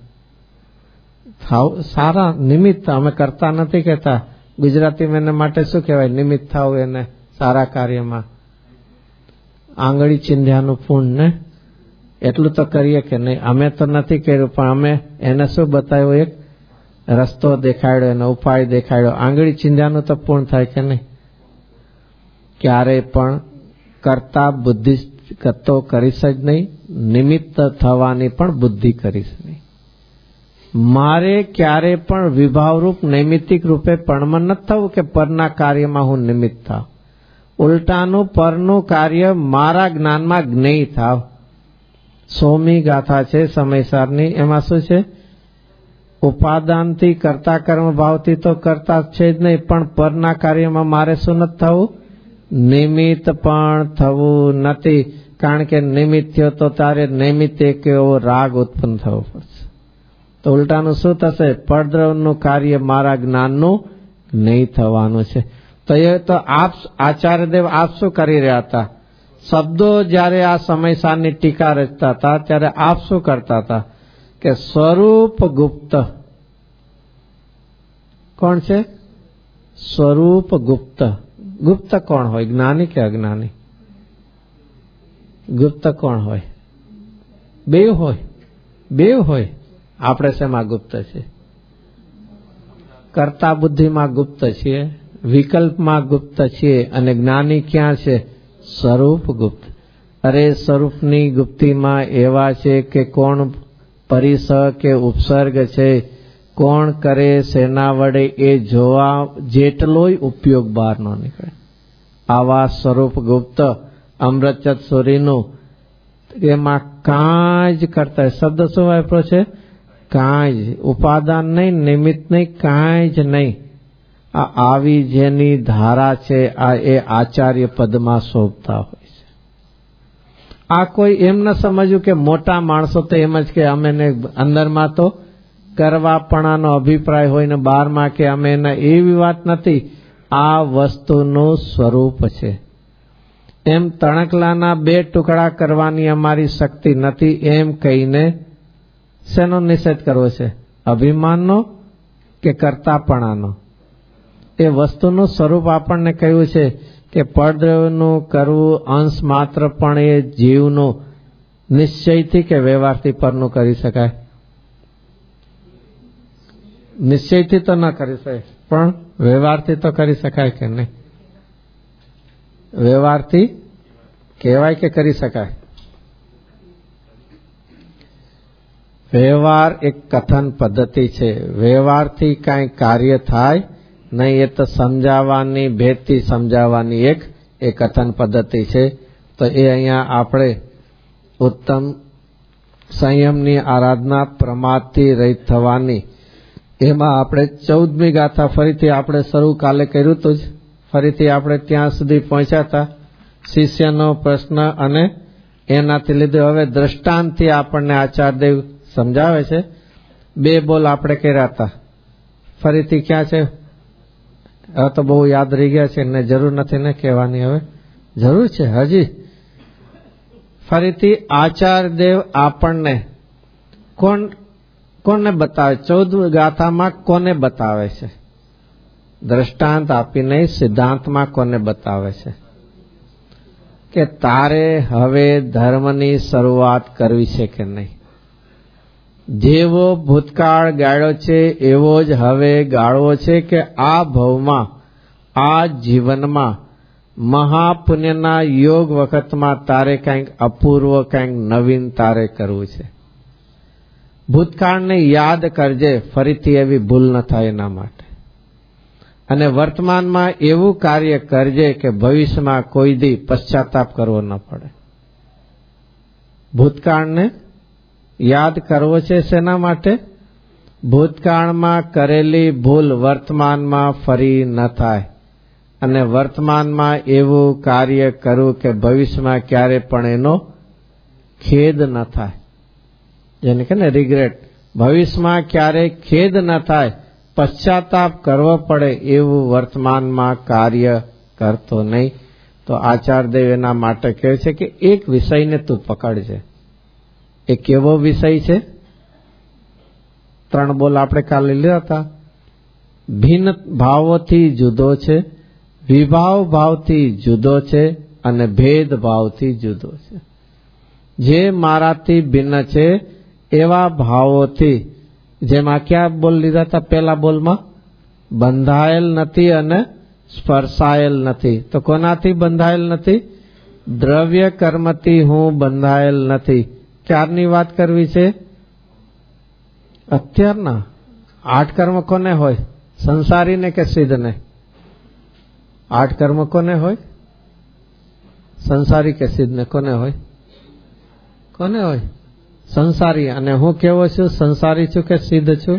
સારા નિમિત્ત અમે કરતા નથી કહેતા. ગુજરાતીમાં એના માટે શું કહેવાય? નિમિત્ત થવું. એને સારા કાર્યમાં આંગળી ચીંધ્યાનું પુણ્ય ને એટલું તો કરીએ કે નહીં. અમે તો નથી કર્યું, પણ અમે એને શું બતાવ્યું? એક રસ્તો દેખાડ્યો, એનો ઉપાય દેખાડ્યો. આંગળી ચીંધ્યાનું તો પૂર્ણ થાય કે નહીં? ક્યારે પણ કરતા બુદ્ધિ તો કરીશ જ નહીં, નિમિત્ત થવાની પણ બુદ્ધિ કરીશ નહીં. મારે ક્યારે પણ વિભાવરૂપ નૈમિત્તિક રૂપે પણમાં નથી થવું કે પરના કાર્યમાં હું નિમિત્ત થાવ. ઉલટાનું પરનું કાર્ય મારા જ્ઞાનમાં જ્ઞેય થાવ. સોમી ગાથા છે સમયસારની. એમાં શું છે? ઉપાદાનથી કરતા કર્મ ભાવથી તો કરતા છે જ નહીં, પણ પરના કાર્યમાં મારે શું નથી થવું? નિમિત્ત પણ થવું નથી. કારણ કે નિમિત્ત થયો તો તારે નૈમિત્ત એક એવો રાગ ઉત્પન્ન થવો પડશે. તો ઉલટાનું શું થશે? પરદ્રવનું કાર્ય મારા જ્ઞાનનું નહીં થવાનું છે. તો એ તો આપ આચાર્યદેવ આપ શું કરી રહ્યા હતા? શબ્દો જ્યારે આ સમયસારની ટીકા રચતા હતા ત્યારે આપ શું કરતા હતા? કે સ્વરૂપ ગુપ્ત. કોણ છે? સ્વરૂપ ગુપ્ત. ગુપ્ત કોણ હોય? જ્ઞાની કે અજ્ઞાની? ગુપ્ત કોણ હોય? બે હોય. બે હોય. આપણે શેમાં ગુપ્ત છે? કર્તા બુદ્ધિમાં ગુપ્ત છીએ, વિકલ્પમાં ગુપ્ત છીએ. અને જ્ઞાની ક્યાં છે? સ્વરૂપ ગુપ્ત. અરે સ્વરૂપની ગુપ્તિમાં એવા છે કે કોણ પરિસ કે ઉપસર્ગ છે, કોણ કરે સેના વડે, એ જોવા જેટલોય ઉપયોગ બહાર ન નીકળે. આવા સ્વરૂપ ગુપ્ત અમૃતચંદ સુરીનું એમાં કાંઈ જ કરતા. શબ્દ શું વાપરો છે? કાંઈ જ. ઉપાદાન નહીં, નિમિત્ત નહીં, કાંઈ જ નહીં. આ આવી જેની ધારા છે આ એ આચાર્ય પદમાં શોભતા હોય છે. આ કોઈ એમ ન સમજ્યું કે મોટા માણસો તો એમ જ કે અમે અંદરમાં તો કરવાપણાનો અભિપ્રાય હોય ને બહારમાં કે અમે એના, એવી વાત નથી. આ વસ્તુનું સ્વરૂપ છે. એમ તણકલાના 2 ટુકડા કરવાની અમારી શક્તિ નથી એમ કહીને શેનો નિષેધ કરવો છે? અભિમાનનો કે કર્તાપણાનો? એ વસ્તુનું સ્વરૂપ આપણને કહ્યું છે કે પરદ્રવ્યનું કરવું અંશ માત્ર પણ એ જીવનું નિશ્ચયથી કે વ્યવહારથી પરનું કરી શકાય? નિશ્ચયથી તો ન કરી શકાય, પણ વ્યવહારથી તો કરી શકાય કે નહીં? વ્યવહારથી કહેવાય કે કરી શકાય? વ્યવહાર એક કથન પદ્ધતિ છે. વ્યવહારથી કાંઈ કાર્ય થાય નહીં. એ તો સમજાવવાની, ભેદથી સમજાવવાની એક એ કથન પદ્ધતિ છે. તો એ અહીંયા આપણે ઉત્તમ સંયમની આરાધના, પ્રમાદથી રહિત થવાની, એમાં આપણે 14મી ગાથા ફરીથી આપણે શરૂ કાલે કર્યું હતું જ, ફરીથી આપણે ત્યાં સુધી પહોંચ્યા હતા. શિષ્યનો પ્રશ્ન અને એનાથી લીધે હવે દ્રષ્ટાંતથી આપણને આચાર્યદેવ સમજાવે છે. 2 બોલ આપણે કર્યા હતા. ફરીથી ક્યાં છે? હવે તો બહુ યાદ રહી ગયા છે ને, જરૂર નથી ને કહેવાની. હવે જરૂર છે હજી. ફરીથી આચાર્યદેવ આપણને કોને બતાવે? 14 ગાથામાં કોને બતાવે છે? દ્રષ્ટાંત આપીને સિદ્ધાંતમાં કોને બતાવે છે? કે તારે હવે ધર્મની શરૂઆત કરવી છે કે નહીં. જેવો ભૂતકાળ ગાળ્યો છે એવો જ હવે ગાળવો છે કે આ ભવમાં, આ જીવનમાં, મહાપુણ્યના યોગ વખતમાં તારે કંઈક અપૂર્વ, કંઈક નવીન તારે કરવું છે. ભૂતકાળને યાદ કરજે, ફરીથી એવી ભૂલ ન થાય એના માટે. અને વર્તમાનમાં એવું કાર્ય કરજે કે ભવિષ્યમાં કોઈ દી પશ્ચાતાપ કરવો ન પડે. ભૂતકાળને યાદ કરવો છે શેના માટે? ભૂતકાળમાં કરેલી ભૂલ વર્તમાનમાં ફરી ન થાય, અને વર્તમાનમાં એવું કાર્ય કરવું કે ભવિષ્યમાં ક્યારે પણ એનો ખેદ ન થાય. જેને કે ને રિગ્રેટ. ભવિષ્યમાં ક્યારે ખેદ ન થાય, પશ્ચાતાપ કરવો પડે એવું વર્તમાનમાં કાર્ય કરતો નહીં. તો આચાર્યદેવ એના માટે કહે છે કે એક વિષયને તું પકડજે. એ કેવો વિષય છે? 3 બોલ આપણે કાલે લીધા હતા. ભિન્ન ભાવોથી જુદો છે, વિભાવ ભાવથી જુદો છે, અને ભેદ ભાવથી જુદો છે. જે મારાથી ભિન્ન છે એવા ભાવોથી, જેમાં ક્યાં બોલ લીધા હતા? પહેલા બોલમાં બંધાયેલ નથી અને સ્પર્શાયેલ નથી. તો કોનાથી બંધાયેલ નથી? દ્રવ્ય કર્મથી હું બંધાયેલ નથી. ક્યારની વાત કરવી છે? અત્યારના. 8 કર્મ કોને હોય? સંસારીને કે સિદ્ધને? 8 કર્મ કોને હોય? સંસારી કે સિદ્ધને? કોને હોય? કોને હોય? સંસારી. અને હું કેવો છું? સંસારી છું કે સિદ્ધ છું?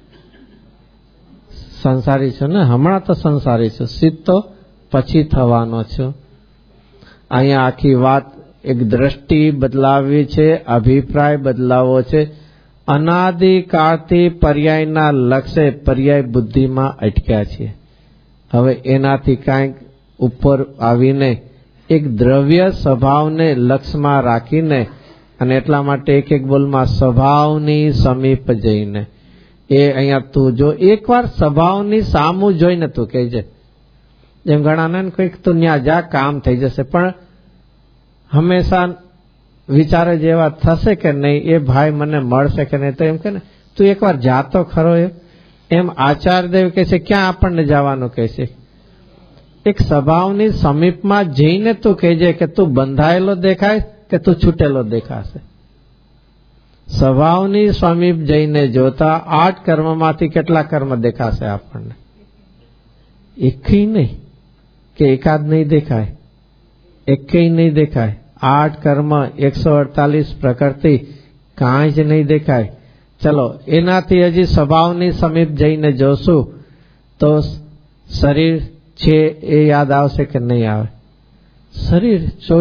સંસારી છું ને. હમણાં તો સંસારી છું, સિદ્ધ તો પછી થવાનો છું. અહીંયા આખી વાત એક દ્રષ્ટિ બદલાવી છે, અભિપ્રાય બદલાવો છે. અનાદિકાળથી પર્યાયના લક્ષ્ય, પર્યાય બુદ્ધિમાં અટક્યા છીએ. હવે એનાથી કાંઈક ઉપર આવીને એક દ્રવ્ય સ્વભાવને લક્ષ્યમાં રાખીને, અને એટલા માટે એક બોલમાં સ્વભાવની સમીપ જઈને, એ અહીંયા તું જો એકવાર સ્વભાવની સામું જોઈને તું કહેજે. જેમ ઘણાને કંઈક તું ન્યા જા, કામ થઈ જશે. પણ હંમેશા વિચારે જેવા થશે કે નહીં, એ ભાઈ મને મળશે કે નહીં, તો એમ કે ને તું એકવાર જાતો ખરો. એમ આચાર્યદેવ કહે છે, ક્યાં આપણને જવાનું કહે છે? એક સ્વભાવની સમીપમાં જઈને તું કહેજે કે તું બંધાયેલો દેખાય કે તું છૂટેલો દેખાશે. સ્વભાવની સમીપ જઈને જોતા 8 કર્મમાંથી કેટલા કર્મ દેખાશે આપણને? એકેય નહીં કે એકાદ નહીં દેખાય, એકેય નહીં દેખાય. 8 કર્મ, 148 પ્રકૃતિ, કાંઈ જ નહીં દેખાય. ચલો એનાથી હજી સ્વભાવની સમીપ જઈને જોશું તો શરીર છે એ યાદ આવશે કે નહીં આવે? શરીર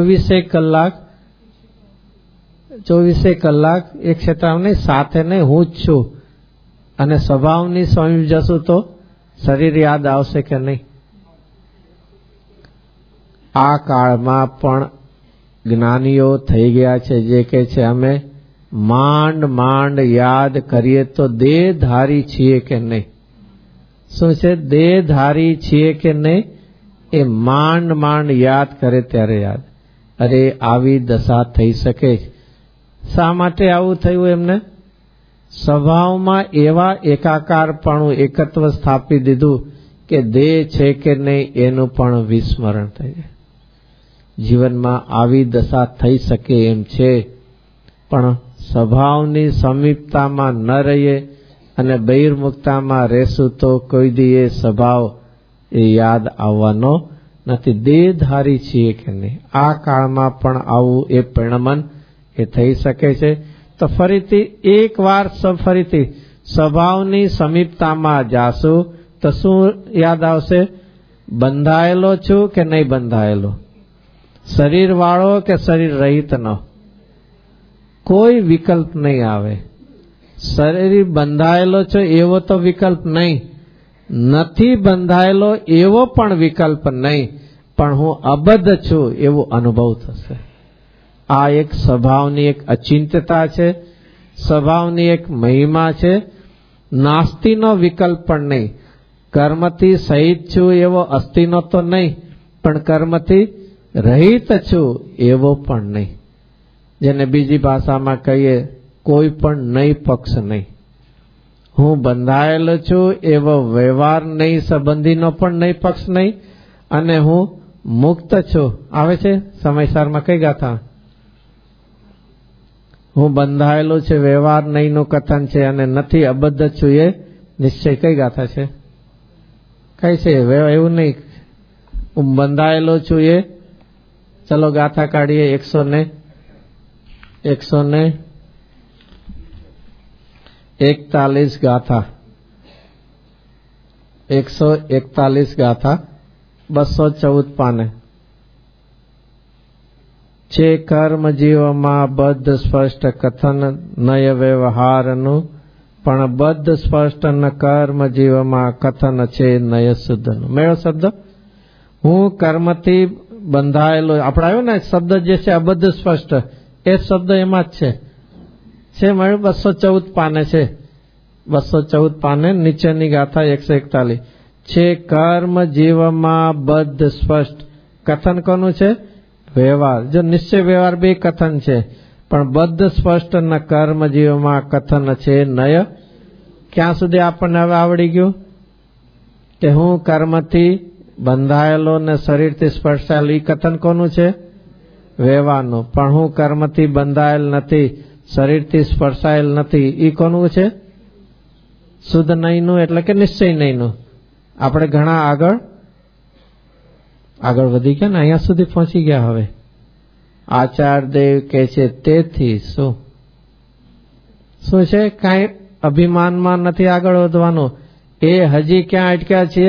24 કલાક એક ક્ષેત્રમાં સાથે નહીં, હું જ છું. અને સ્વભાવની સમીપ જશું તો શરીર યાદ આવશે કે નહીં? આ કાળમાં પણ જ્ઞાનીઓ થઈ ગયા છે જે કહે છે અમે માંડ માંડ યાદ કરીએ તો દેહધારી છીએ કે નહીં. શું છે? દેહધારી છીએ કે નહીં, એ માંડ માંડ યાદ કરે ત્યારે યાદ. અરે આવી દશા થઈ શકે. શા માટે આવું થયું એમને? સ્વભાવમાં એવા એકાકારપણું, એકત્વ સ્થાપી દીધું કે દેહ છે કે નહીં એનું પણ વિસ્મરણ થઈ જાય. જીવનમાં આવી દશા થઈ શકે એમ છે, પણ સ્વભાવની સમીપતામાં ન રહીએ અને બહિર્મુખતામાં રહેશું તો કોઈ દી એ સ્વભાવ એ યાદ આવવાનો નથી. દેહધારી છીએ કે નહીં, આ કાળમાં પણ આવું એ પરિણમન એ થઈ શકે છે. તો ફરીથી એક વાર ફરીથી સ્વભાવની સમીપતામાં જાશું તો શું યાદ આવશે? બંધાયેલો છું કે નહીં બંધાયેલો? શરીર વાળો કે શરીર રહિતનો? કોઈ વિકલ્પ નહીં આવે. શરીર બંધાયેલો છે એવો તો વિકલ્પ નહીં, નથી બંધાયેલો એવો પણ વિકલ્પ નહીં, પણ હું અબદ્ધ છું એવો અનુભવ થશે. આ એક સ્વભાવની એક અચિંત્યતા છે, સ્વભાવની એક મહિમા છે. નાસ્તિનો વિકલ્પ પણ નહીં. કર્મથી સહિત છું એવો અસ્થિનો તો નહીં, પણ કર્મથી રહિત છું એવો પણ નહીં. જેને બીજી ભાષામાં કહીએ કોઈ પણ નહીં પક્ષ નહીં. હું બંધાયેલો છું એવો વ્યવહાર નહીં, સંબંધીનો પણ નહીં પક્ષ નહીં, અને હું મુક્ત છું. આવે છે સમયસારમાં કઈ ગાથા? હું બંધાયેલો છે વ્યવહાર નહીંનું કથન છે, અને નથી અબદ્ધ છું એ નિશ્ચય. કઈ ગાથા છે? કઈ છે? એવું નહીં, હું બંધાયેલો છું એ. ચલો ગાથા કાઢીએ. 141 ગાથા, 141 ગાથા, 214 પાને. છે કર્મ જીવમાં બદ્ધ સ્પષ્ટ કથન નય વ્યવહારનું, પણ બદ્ધ સ્પષ્ટ ન કર્મ જીવમાં કથન છે નય શુદ્ધનું. મેળો શબ્દ. હું કર્મથી બંધાયેલો, આપણે આવ્યો ને શબ્દ જે છે અબદ્ધ સ્પષ્ટ, એ શબ્દ એમાં જ છે મળ્યું. 214 પાને છે, 214 પાને નીચેની ગાથા 141. છે કર્મ જીવમાં બદ્ધ સ્પષ્ટ કથન કોનું છે? વ્યવહાર. જો નિશ્ચય વ્યવહાર બે કથન છે, પણ બદ્ધ સ્પષ્ટ ન કર્મ જીવમાં કથન છે નય. ક્યાં સુધી આપણને હવે આવડી ગયું કે હું કર્મથી બંધાયેલો ને શરીરથી સ્પર્શાયેલો, એ કથન કોનું છે? વ્યવહારનું. પણ હું કર્મથી બંધાયેલ નથી, શરીરથી સ્પર્શાયેલ નથી, એ કોનું છે? શુદ્ધ નહીંનું, એટલે કે નિશ્ચય નહીંનું. આપણે ઘણા આગળ વધી ગયા ને, અહીંયા સુધી પહોંચી ગયા. હવે આચાર્યદેવ કહે છે તેથી શું છે? કાંઈ અભિમાનમાં નથી આગળ વધવાનું. એ હજી ક્યાં અટક્યા છીએ?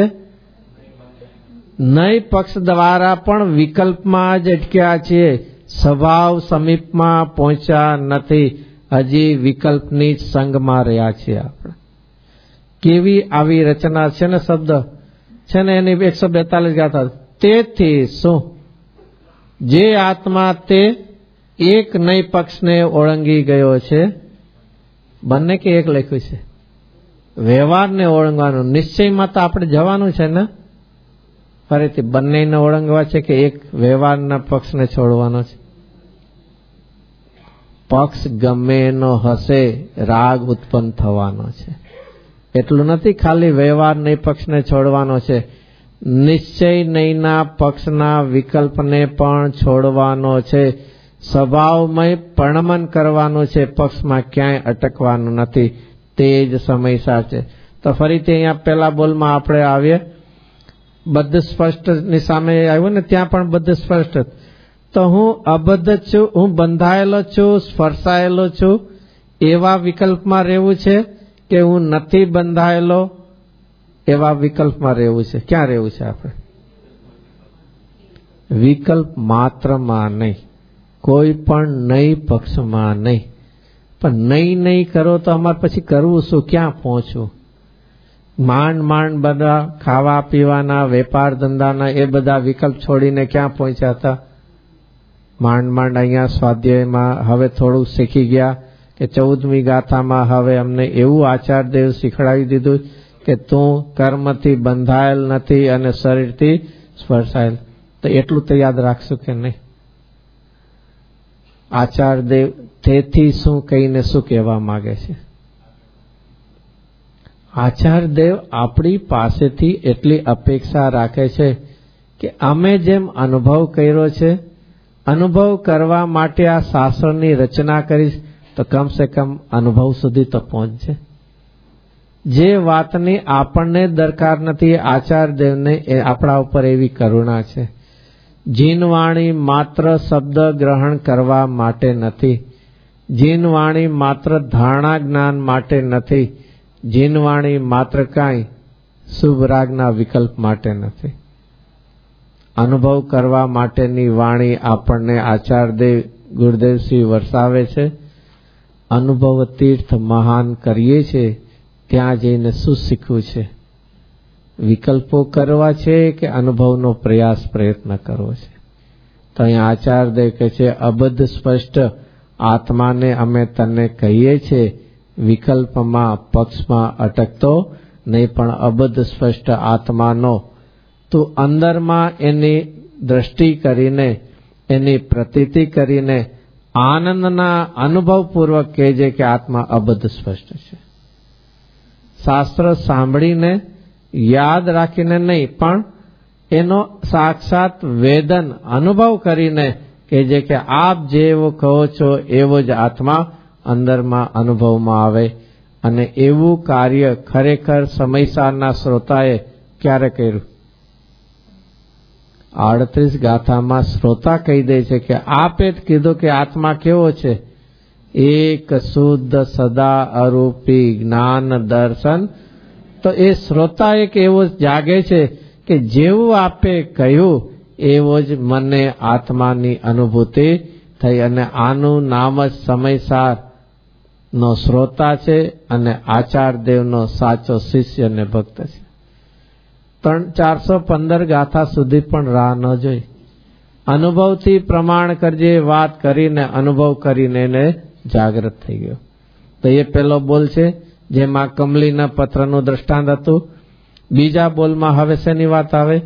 નય પક્ષ દ્વારા પણ વિકલ્પમાં જ અટક્યા છીએ. સ્વભાવ સમીપમાં પહોંચ્યા નથી, હજી વિકલ્પની જ સંગમાં રહ્યા છીએ આપણે. કેવી આવી રચના છે ને, શબ્દ છે ને એની 142 ગાથા. તેથી શું? જે આત્મા તે એક નય પક્ષને ઓળંગી ગયો છે. બંને કે એક લખ્યું છે? વ્યવહારને ઓળંગવાનું. નિશ્ચયમાં તો આપણે જવાનું છે ને. ફરીથી બંનેને ઓળંગવા છે કે એક વ્યવહારના પક્ષને છોડવાનો છે? પક્ષ ગમે એનો હશે, રાગ ઉત્પન્ન થવાનો છે. એટલું નથી ખાલી વ્યવહાર નહીં પક્ષને છોડવાનો છે, નિશ્ચય નહીંના પક્ષના વિકલ્પને પણ છોડવાનો છે. સ્વભાવમય પરિણમન કરવાનું છે, પક્ષમાં ક્યાંય અટકવાનું નથી. તે જ સમયસાર છે. તો ફરીથી અહીંયા પહેલા બોલમાં આપણે આવીએ. બદ્ધ સ્પષ્ટ ની સામે આવ્યું ને, ત્યાં પણ બદ્ધ સ્પષ્ટ. તો હું અબદ્ધ છું, હું બંધાયેલો છું, સ્પર્શાયેલો છું, એવા વિકલ્પમાં રહેવું છે કે હું નથી બંધાયેલો એવા વિકલ્પમાં રહેવું છે? ક્યાં રહેવું છે આપણે? વિકલ્પ માત્રમાં નહીં, કોઈ પણ નહીં પક્ષમાં નહીં. પણ નહીં કરો તો અમારે પછી કરવું શું? ક્યાં પહોંચવું? માંડ બધા ખાવા પીવાના, વેપાર ધંધાના એ બધા વિકલ્પ છોડીને ક્યાં પહોંચ્યા હતા? માંડ અહીંયા સ્વાધ્યાયમાં હવે થોડું શીખી ગયા કે 14મી ગાથામાં હવે અમને એવું આચાર્યદેવ શીખડાવી દીધું કે તું કર્મથી બંધાયેલ નથી અને શરીરથી સ્પર્શાયેલ. તો એટલું તો યાદ રાખશું કે નહીં? આચાર્યદેવ તેથી શું કહીને શું કહેવા માંગે છે? આચાર્યદેવ આપણી પાસેથી એટલી અપેક્ષા રાખે છે કે અમે જેમ અનુભવ કર્યો છે, અનુભવ કરવા માટે આ શાસ્ત્રની રચના કરીશ તો કમ સે કમ અનુભવ સુધી તો પહોંચશે. જે વાતની આપણને દરકાર નથી, આચાર્યદેવને આપણા ઉપર એવી કરુણા છે. જીનવાણી માત્ર શબ્દ ગ્રહણ કરવા માટે નથી, જીનવાણી માત્ર ધારણા જ્ઞાન માટે નથી, જીનવાણી માત્ર કાંઈ શુભ રાગના વિકલ્પ માટે નથી. અનુભવ કરવા માટેની વાણી આપણને આચાર્યદેવ ગુરુદેવશ્રી વરસાવે છે. અનુભવ તીર્થ મહાન કરીએ છીએ, ત્યાં જઈને શું શીખવું છે? વિકલ્પો કરવા છે કે અનુભવનો પ્રયાસ પ્રયત્ન કરવો છે? તો અહીંયા આચાર્યદેવ કહે છે, અબદ્ધ સ્પષ્ટ આત્માને અમે તને કહીએ છીએ, વિકલ્પમાં પક્ષમાં અટકતો નહીં, પણ અબદ્ધ સ્પષ્ટ આત્માનો તું અંદરમાં એની દ્રષ્ટિ કરીને, એની પ્રતીતિ કરીને આનંદના અનુભવપૂર્વક કહેજે કે આત્મા અબદ્ધ સ્પષ્ટ છે. શાસ્ત્ર સાંભળીને યાદ રાખીને નહીં, પણ એનો સાક્ષાત વેદન અનુભવ કરીને કહેજે કે આપ જેવો કહો છો એવો જ આત્મા અંદરમાં અનુભવમાં આવે. અને એવું કાર્ય ખરેખર સમયસારના શ્રોતાએ ક્યારે કર્યું? 38 ગાથામાં શ્રોતા કહી દે છે કે આપે કીધું કે આત્મા કેવો છે? એક શુદ્ધ સદા અરૂપી જ્ઞાન દર્શન. તો એ શ્રોતા એક એવો જાગે છે કે જેવું આપે કહ્યું એવો જ મને આત્માની અનુભૂતિ થઈ, અને આનું નામ જ સમયસાર નો શ્રોતા છે અને આચાર્યદેવનો સાચો શિષ્ય અને ભક્ત છે. 415 ગાથા સુધી પણ રાહ ન જોઈ. અનુભવથી પ્રમાણ કરજે વાત કરીને, અનુભવ કરીને એને જાગૃત થઈ ગયો. તો એ પેલો બોલ છે જેમાં કમલીના પત્રનું દ્રષ્ટાંત હતું. બીજા બોલમાં હવે શેની વાત આવે?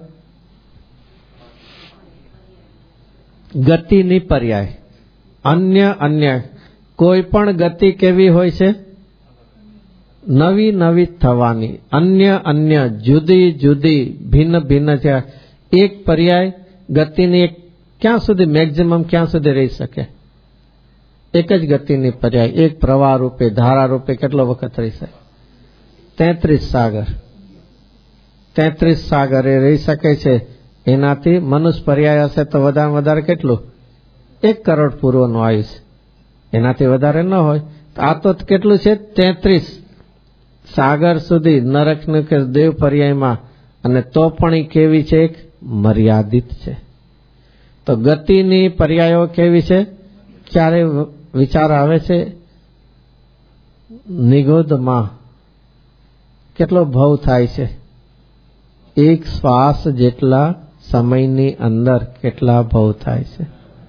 ગતિની પર્યાય. અન્ય કોઈ પણ ગતિ કેવી હોય છે? નવી નવી થવાની. અન્ય જુદી જુદી ભિન્ન છે. એક પર્યાય ગતિની ક્યાં સુધી, મેક્સિમમ ક્યાં સુધી રહી શકે? એક જ ગતિની પર્યાય એક પ્રવાહ રૂપે, ધારા રૂપે કેટલો વખત રહી શકે? 33 સાગર. 33 સાગર એ રહી શકે છે. એનાથી મનુષ્ય પર્યાય હશે તો વધારે કેટલું? 1 કરોડ પૂર્વનું આયુષ. એનાથી વધારે ન હોય. આ તો કેટલું છે? 33 સાગર સુધી નરકનું કે દેવ પર્યાયમાં. અને તો પણ એ કેવી છે? એક મર્યાદિત છે. તો ગતિની પર્યાયો કેવી છે? ક્યારે વિચાર આવે છે? નિગોદમાં કેટલો ભવ થાય છે? એક શ્વાસ જેટલા સમયની અંદર કેટલા ભવ થાય છે?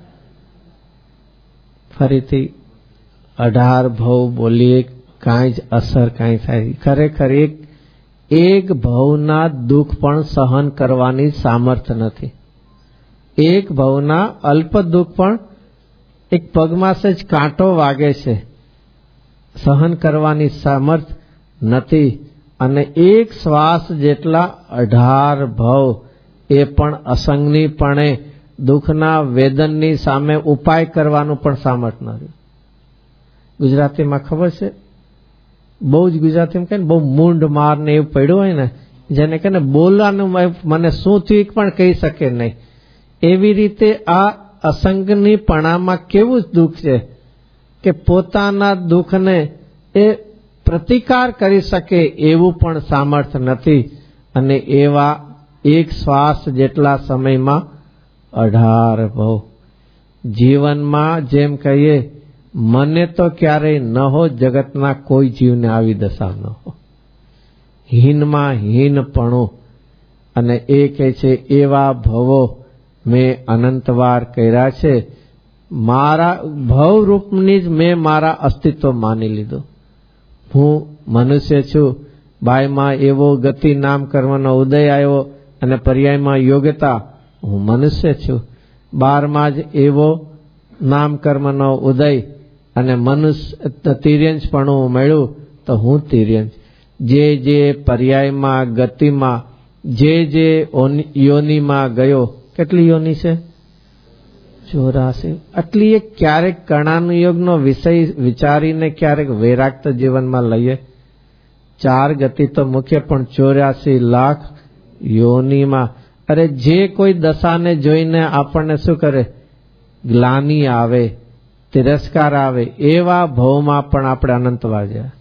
ફરીથી 18 ભવ બોલીએ, કાંઈ જ અસર કાંઈ થાય. ખરેખર એક ભવના દુઃખ પણ સહન કરવાની સામર્થ્ય નથી. એક ભવના અલ્પ દુઃખ પણ, એક પગમાં જ કાંટો વાગે છે, સહન કરવાની સામર્થ્ય નથી. અને એક શ્વાસ જેટલા 18 ભવ એ પણ અસંગનીપણે દુઃખના વેદનની સામે ઉપાય કરવાનું પણ સામર્થ્ય નથી. ગુજરાતીમાં ખબર છે, બહુ જ ગુજરાતીમાં કહે ને, બહુ મૂંઢ માર ને એવું પડ્યું હોય ને, જેને કહે ને બોલવાનું મને શું થયું પણ કહી શકે નહીં. એવી રીતે આ અસંગનીપણામાં કેવું દુઃખ છે કે પોતાના દુઃખને એ પ્રતિકાર કરી શકે એવું પણ સામર્થ્ય નથી. અને એવા એક શ્વાસ જેટલા સમયમાં 18 ભવ. જીવનમાં જેમ કહીએ, મને તો ક્યારેય ન હો, જગતના કોઈ જીવને આવી દશા ન હો. હીનમાં હીનપણું. અને એ કહે છે એવા ભવો મેં અનંતવાર કર્યા છે. મારા ભવરૂપની જ મેં મારા અસ્તિત્વ માની લીધું. હું મનુષ્ય છું. બાયમાં એવો ગતિ નામ કર્મનો ઉદય આવ્યો અને પર્યાયમાં યોગ્યતા, હું મનુષ્ય છું. 12માં જ એવો નામ કર્મનો ઉદય અને મનુષ્ય તિર્યંશપણું મળ્યું તો હું તિર્યંશ. જે પર્યાયમાં ગતિમાં જે યોનિમાં ગયો, કેટલી યોની છે? 84. આટલી એક ક્યારેક કર્ણાનુયોગનો વિષય વિચારીને ક્યારેક વૈરાગ્ય જીવનમાં લઈએ. 4 ગતિ તો મુખ્ય, પણ 84 લાખ યોનિમાં. અરે જે કોઈ દશાને જોઈને આપણને શું કરે? ગ્લાની આવે, તિરસ્કાર આવે, એવા ભવમાં પણ આપણે અનંતવાર જાય.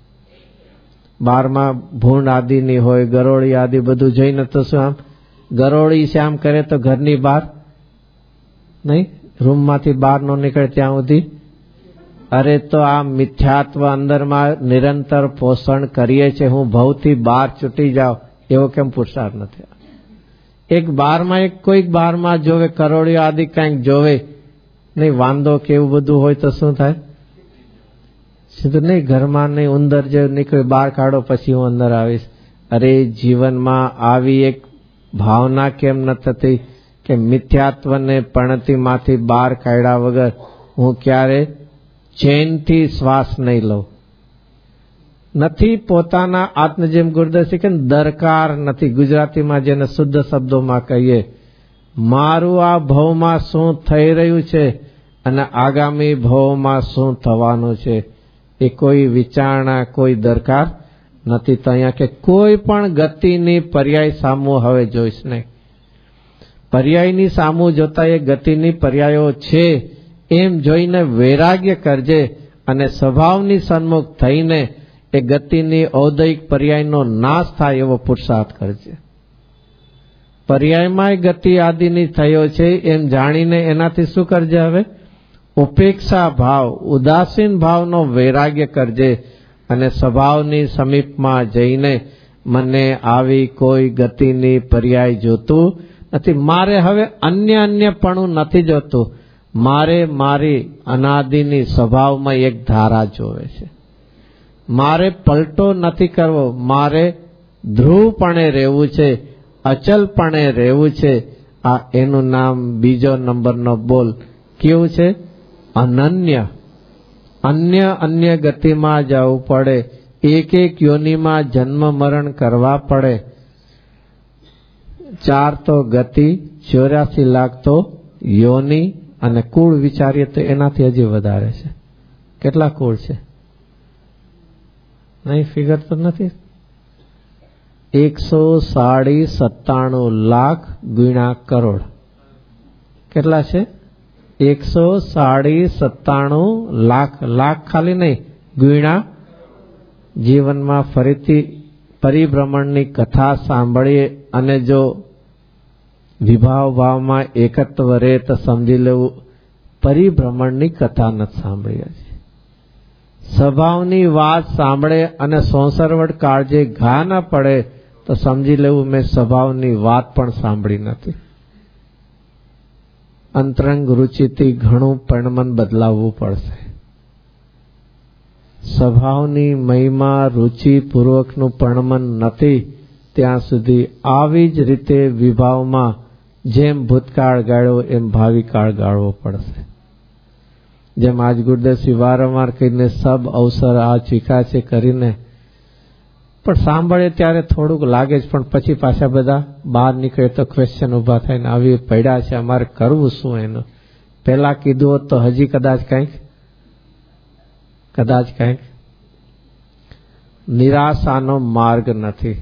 12માં ભૂંડ આદિની હોય, ગરોળી આદિ બધું જોઈને તો શું આમ ગરોળી છે આમ કરે તો ઘરની બહાર નહીં, રૂમમાંથી બહાર ન નીકળે ત્યાં સુધી. અરે તો આ મિથ્યાત્વ અંદરમાં નિરંતર પોષણ કરીએ છે, હું ભવથી બહાર છૂટી જાઉં એવો કેમ પુરુષાર્થ નથી? એક 12માં એક કોઈક 12માં જોવે, કરોળીઓ આદિ કંઈક જોવે નહીં, વાંદો કે એવું બધું હોય તો શું થાય? સીધું નહીં, ઘરમાં નહીં, ઉંદર જે નીકળે બહાર કાઢો પછી હું અંદર આવીશ. અરે જીવનમાં આવી એક ભાવના કેમ ન થતી કે મિથ્યાત્વને પણતીમાંથી બહાર કાઢ્યા વગર હું ક્યારે ચેનથી શ્વાસ નહીં લઉં? નથી પોતાના આત્મ, જેમ ગુરુદાસ કે દરકાર નથી, ગુજરાતીમાં જેને શુદ્ધ શબ્દોમાં કહીએ, મારું આ ભવમાં શું થઈ રહ્યું છે અને આગામી ભવમાં શું થવાનું છે એ કોઈ વિચારણા, કોઈ દરકાર નથી. તો અહીંયા કે કોઈ પણ ગતિની પર્યાય સામું હવે જોઈશ નહીં. પર્યાયની સામું જોતા એ ગતિની પર્યાયો છે એમ જોઈને વૈરાગ્ય કરજે અને સ્વભાવની સન્મુખ થઈને એ ગતિની ઔદયિક પર્યાયનો નાશ થાય એવો પુરુષાર્થ કરજે. પર્યાયમાં ગતિ આદિની થયો છે એમ જાણીને એનાથી શું કરજે? હવે ઉપેક્ષા ભાવ, ઉદાસીન ભાવનો વૈરાગ્ય કરજે અને સ્વભાવની સમીપમાં જઈને મને આવી કોઈ ગતિની પર્યાય જોતું નથી. મારે હવે અન્યપણું નથી જોતું, મારે મારી અનાદિની સ્વભાવમાં એક ધારા જોવે છે. મારે પલટો નથી કરવો, મારે ધ્રુવપણે રહેવું છે, અચલપણે રહેવું છે. આ એનું નામ બીજો નંબરનો બોલ કેવું છે? અનન્ય. અન્ય ગતિમાં જવું પડે, એક યોનિમાં જન્મ મરણ કરવા પડે. 4 તો ગતિ, 84 લાખ તો યોની, અને કુળ વિચારીએ તો એનાથી હજી વધારે છે. કેટલા કુળ છે? નહીં, ફિગર તો નથી. 197 લાખ ગુણ્યા કરોડ કેટલા છે? 197 લાખ. લાખ ખાલી નહીં, ગુણ્યા. જીવનમાં ફરીથી પરિભ્રમણની કથા સાંભળીએ અને જો વિભાવ ભાવમાં એકત્વ રહે તો સમજી લેવું પરિભ્રમણની કથા નથી સાંભળી. સ્વભાવની વાત સાંભળે અને સોંસરવડ કાળજે ઘા ન પડે તો સમજી લેવું મેં સ્વભાવની વાત પણ સાંભળી નથી. અંતરંગ રુચિથી ઘણું પરિણમન બદલાવવું પડશે. સ્વભાવની મહિમા રુચિપૂર્વકનું પરિણમન નથી ત્યાં સુધી આવી જ રીતે વિભાવમાં જેમ ભૂતકાળ ગાળ્યો એમ ભાવિકાળ ગાળવો પડશે. જેમ આજ ગુરુદેવસિંહ વારંવાર કહીને સબ અવસર આ ચીકા છે કરીને, પણ સાંભળે ત્યારે થોડુંક લાગે જ, પણ પછી પાછા બધા બહાર નીકળે તો ક્વેશ્ચન ઉભા થઈને આવી પડ્યા છે, અમારે કરવું શું એનું? પહેલા કીધું હોત તો હજી કદાચ કંઈક નિરાશાનો માર્ગ નથી.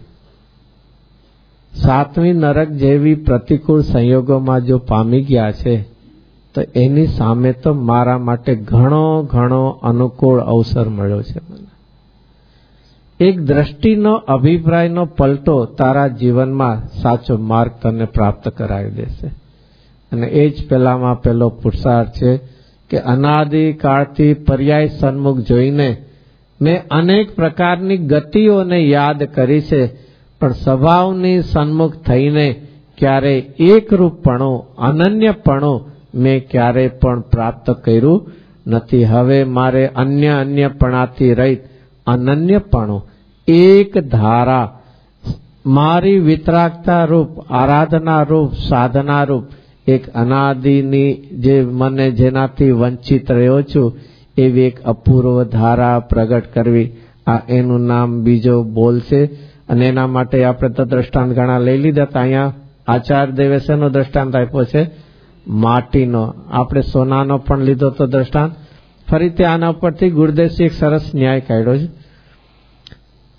7મી નરક જેવી પ્રતિકૂળ સંયોગોમાં જો પામી ગયા છે તો એની સામે તો મારા માટે ઘણો અનુકૂળ અવસર મળ્યો છે. મને એક દ્રષ્ટિનો, અભિપ્રાયનો પલટો તારા જીવનમાં સાચો માર્ગ તને પ્રાપ્ત કરાવી દેશે. અને એ જ પહેલામાં પહેલો પુરુષાર્થ છે કે અનાદિકાળથી પર્યાય સન્મુખ જોઈને મેં અનેક પ્રકારની ગતિઓને યાદ કરી છે, પણ સ્વભાવની સન્મુખ થઈને ક્યારેય એકરૂપપણું, અનન્યપણું મેં ક્યારેય પણ પ્રાપ્ત કર્યું નથી. હવે મારે અન્યપણાથી રહિત અનન્યપણું, એક ધારા, મારી વિતરાગતા રૂપ, આરાધના રૂપ, સાધના રૂપ એક અનાદિની જે મને જેનાથી વંચિત રહ્યો છું એવી એક અપૂર્વ ધારા પ્રગટ કરવી. આ એનું નામ બીજો બોલ છે. અને એના માટે આપણે તો દ્રષ્ટાંત ઘણા લઈ લીધા હતા. અહીંયા આચાર્ય દેવે શેનો દ્રષ્ટાંત આપ્યો છે? માટીનો. આપણે સોનાનો પણ લીધો તો દ્રષ્ટાંત. ફરીથી આના ઉપરથી ગુરુદેવસિંહ એક સરસ ન્યાય કાઢ્યો છે.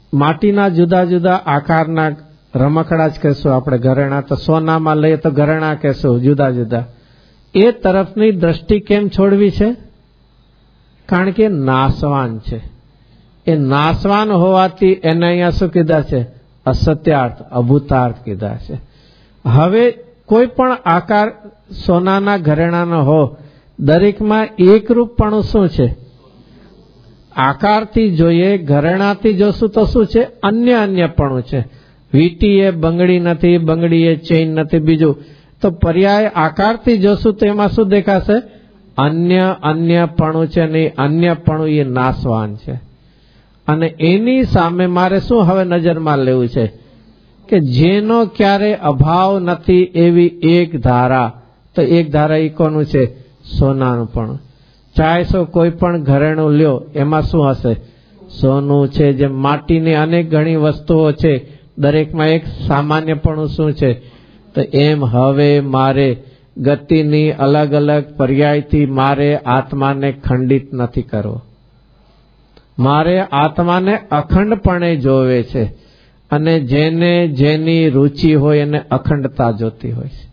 માટીના જુદા જુદા આકારના રમકડા જ કહેશું આપણે, ઘરેણા તો સોનામાં લઈએ તો ઘરેણા કહેશું જુદા જુદા. એ તરફની દ્રષ્ટિ કેમ છોડવી છે? કારણ કે નાશવાન છે. એ નાશવાન હોવાથી એને અહીંયા શું કીધા છે? અસત્યાર્થ, અભૂતાર્થ કીધા છે. હવે કોઈ પણ આકાર સોનાના ઘરેણાનો હો, દરેકમાં એકરૂપપણું શું છે? આકારથી જોઈએ, ઘરેણાથી જોશું તો શું છે? અન્યપણું છે. વીટી એ બંગડી નથી, બંગડી એ ચેઇન નથી, બીજું તો પર્યાય આકારથી જોશું તો એમાં શું દેખાશે? અન્યપણું છે. નહીં, અન્યપણું એ નાશવાન છે. અને એની સામે મારે શું હવે નજરમાં લેવું છે? કે જેનો ક્યારે અભાવ નથી એવી એક ધારા. તો એક ધારા એ કોનું છે? સોનાનું. પણ ચાહેસો કોઈ પણ ઘરેણું લ્યો, એમાં શું હશે? સોનું છે. જેમ માટીની અનેક ઘણી વસ્તુઓ છે, દરેકમાં એક સામાન્યપણું શું છે? તો એમ હવે મારે ગતિની અલગ અલગ પર્યાયથી મારે આત્માને ખંડિત નથી કરવો. મારે આત્માને અખંડપણે જોવે છે. અને જેને જેની રુચિ હોય એને અખંડતા જોતી હોય છે.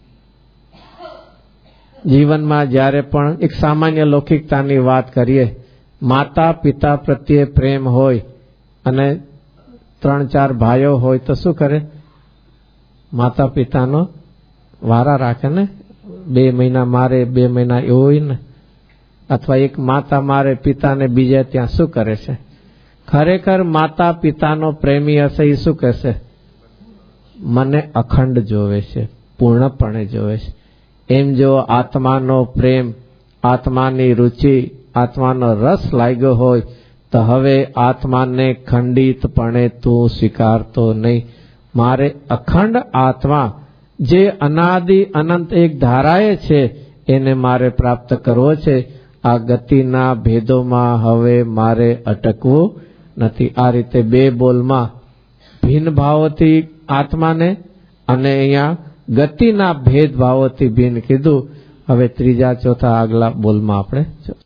જીવનમાં જ્યારે પણ એક સામાન્ય લૌકિકતાની વાત કરીએ, માતા પિતા પ્રત્યે પ્રેમ હોય અને 3-4 ભાઈઓ હોય તો શું કરે? માતા પિતાનો વારા રાખે ને. 2 મહિના મારે, 2 મહિના એવું હોય ને. અથવા એક માતા મારે પિતાને બીજે ત્યાં શું કરે છે? ખરેખર માતા પિતાનો પ્રેમી હશે એ શું કહેશે? મને અખંડ જોવે છે, પૂર્ણપણે જોવે છે. એમ જો આત્માનો પ્રેમ, આત્માની રુચિ, આત્માનો રસ લાગ્યો હોય તો હવે આત્માને ખંડિતપણે તું સ્વીકારતો નહીં. મારે અખંડ આત્મા જે અનાદિ અનંત એક ધારાએ છે એને મારે પ્રાપ્ત કરવો છે. આ ગતિના ભેદોમાં હવે મારે અટકવું નથી. આ રીતે 2 બોલમાં ભિન્ન ભાવોથી આત્માને અને અહીંયા ગતિના ભેદભાવોથી ભિન્ન કીધું. હવે 3જા 4થા આગલા બોલમાં આપણે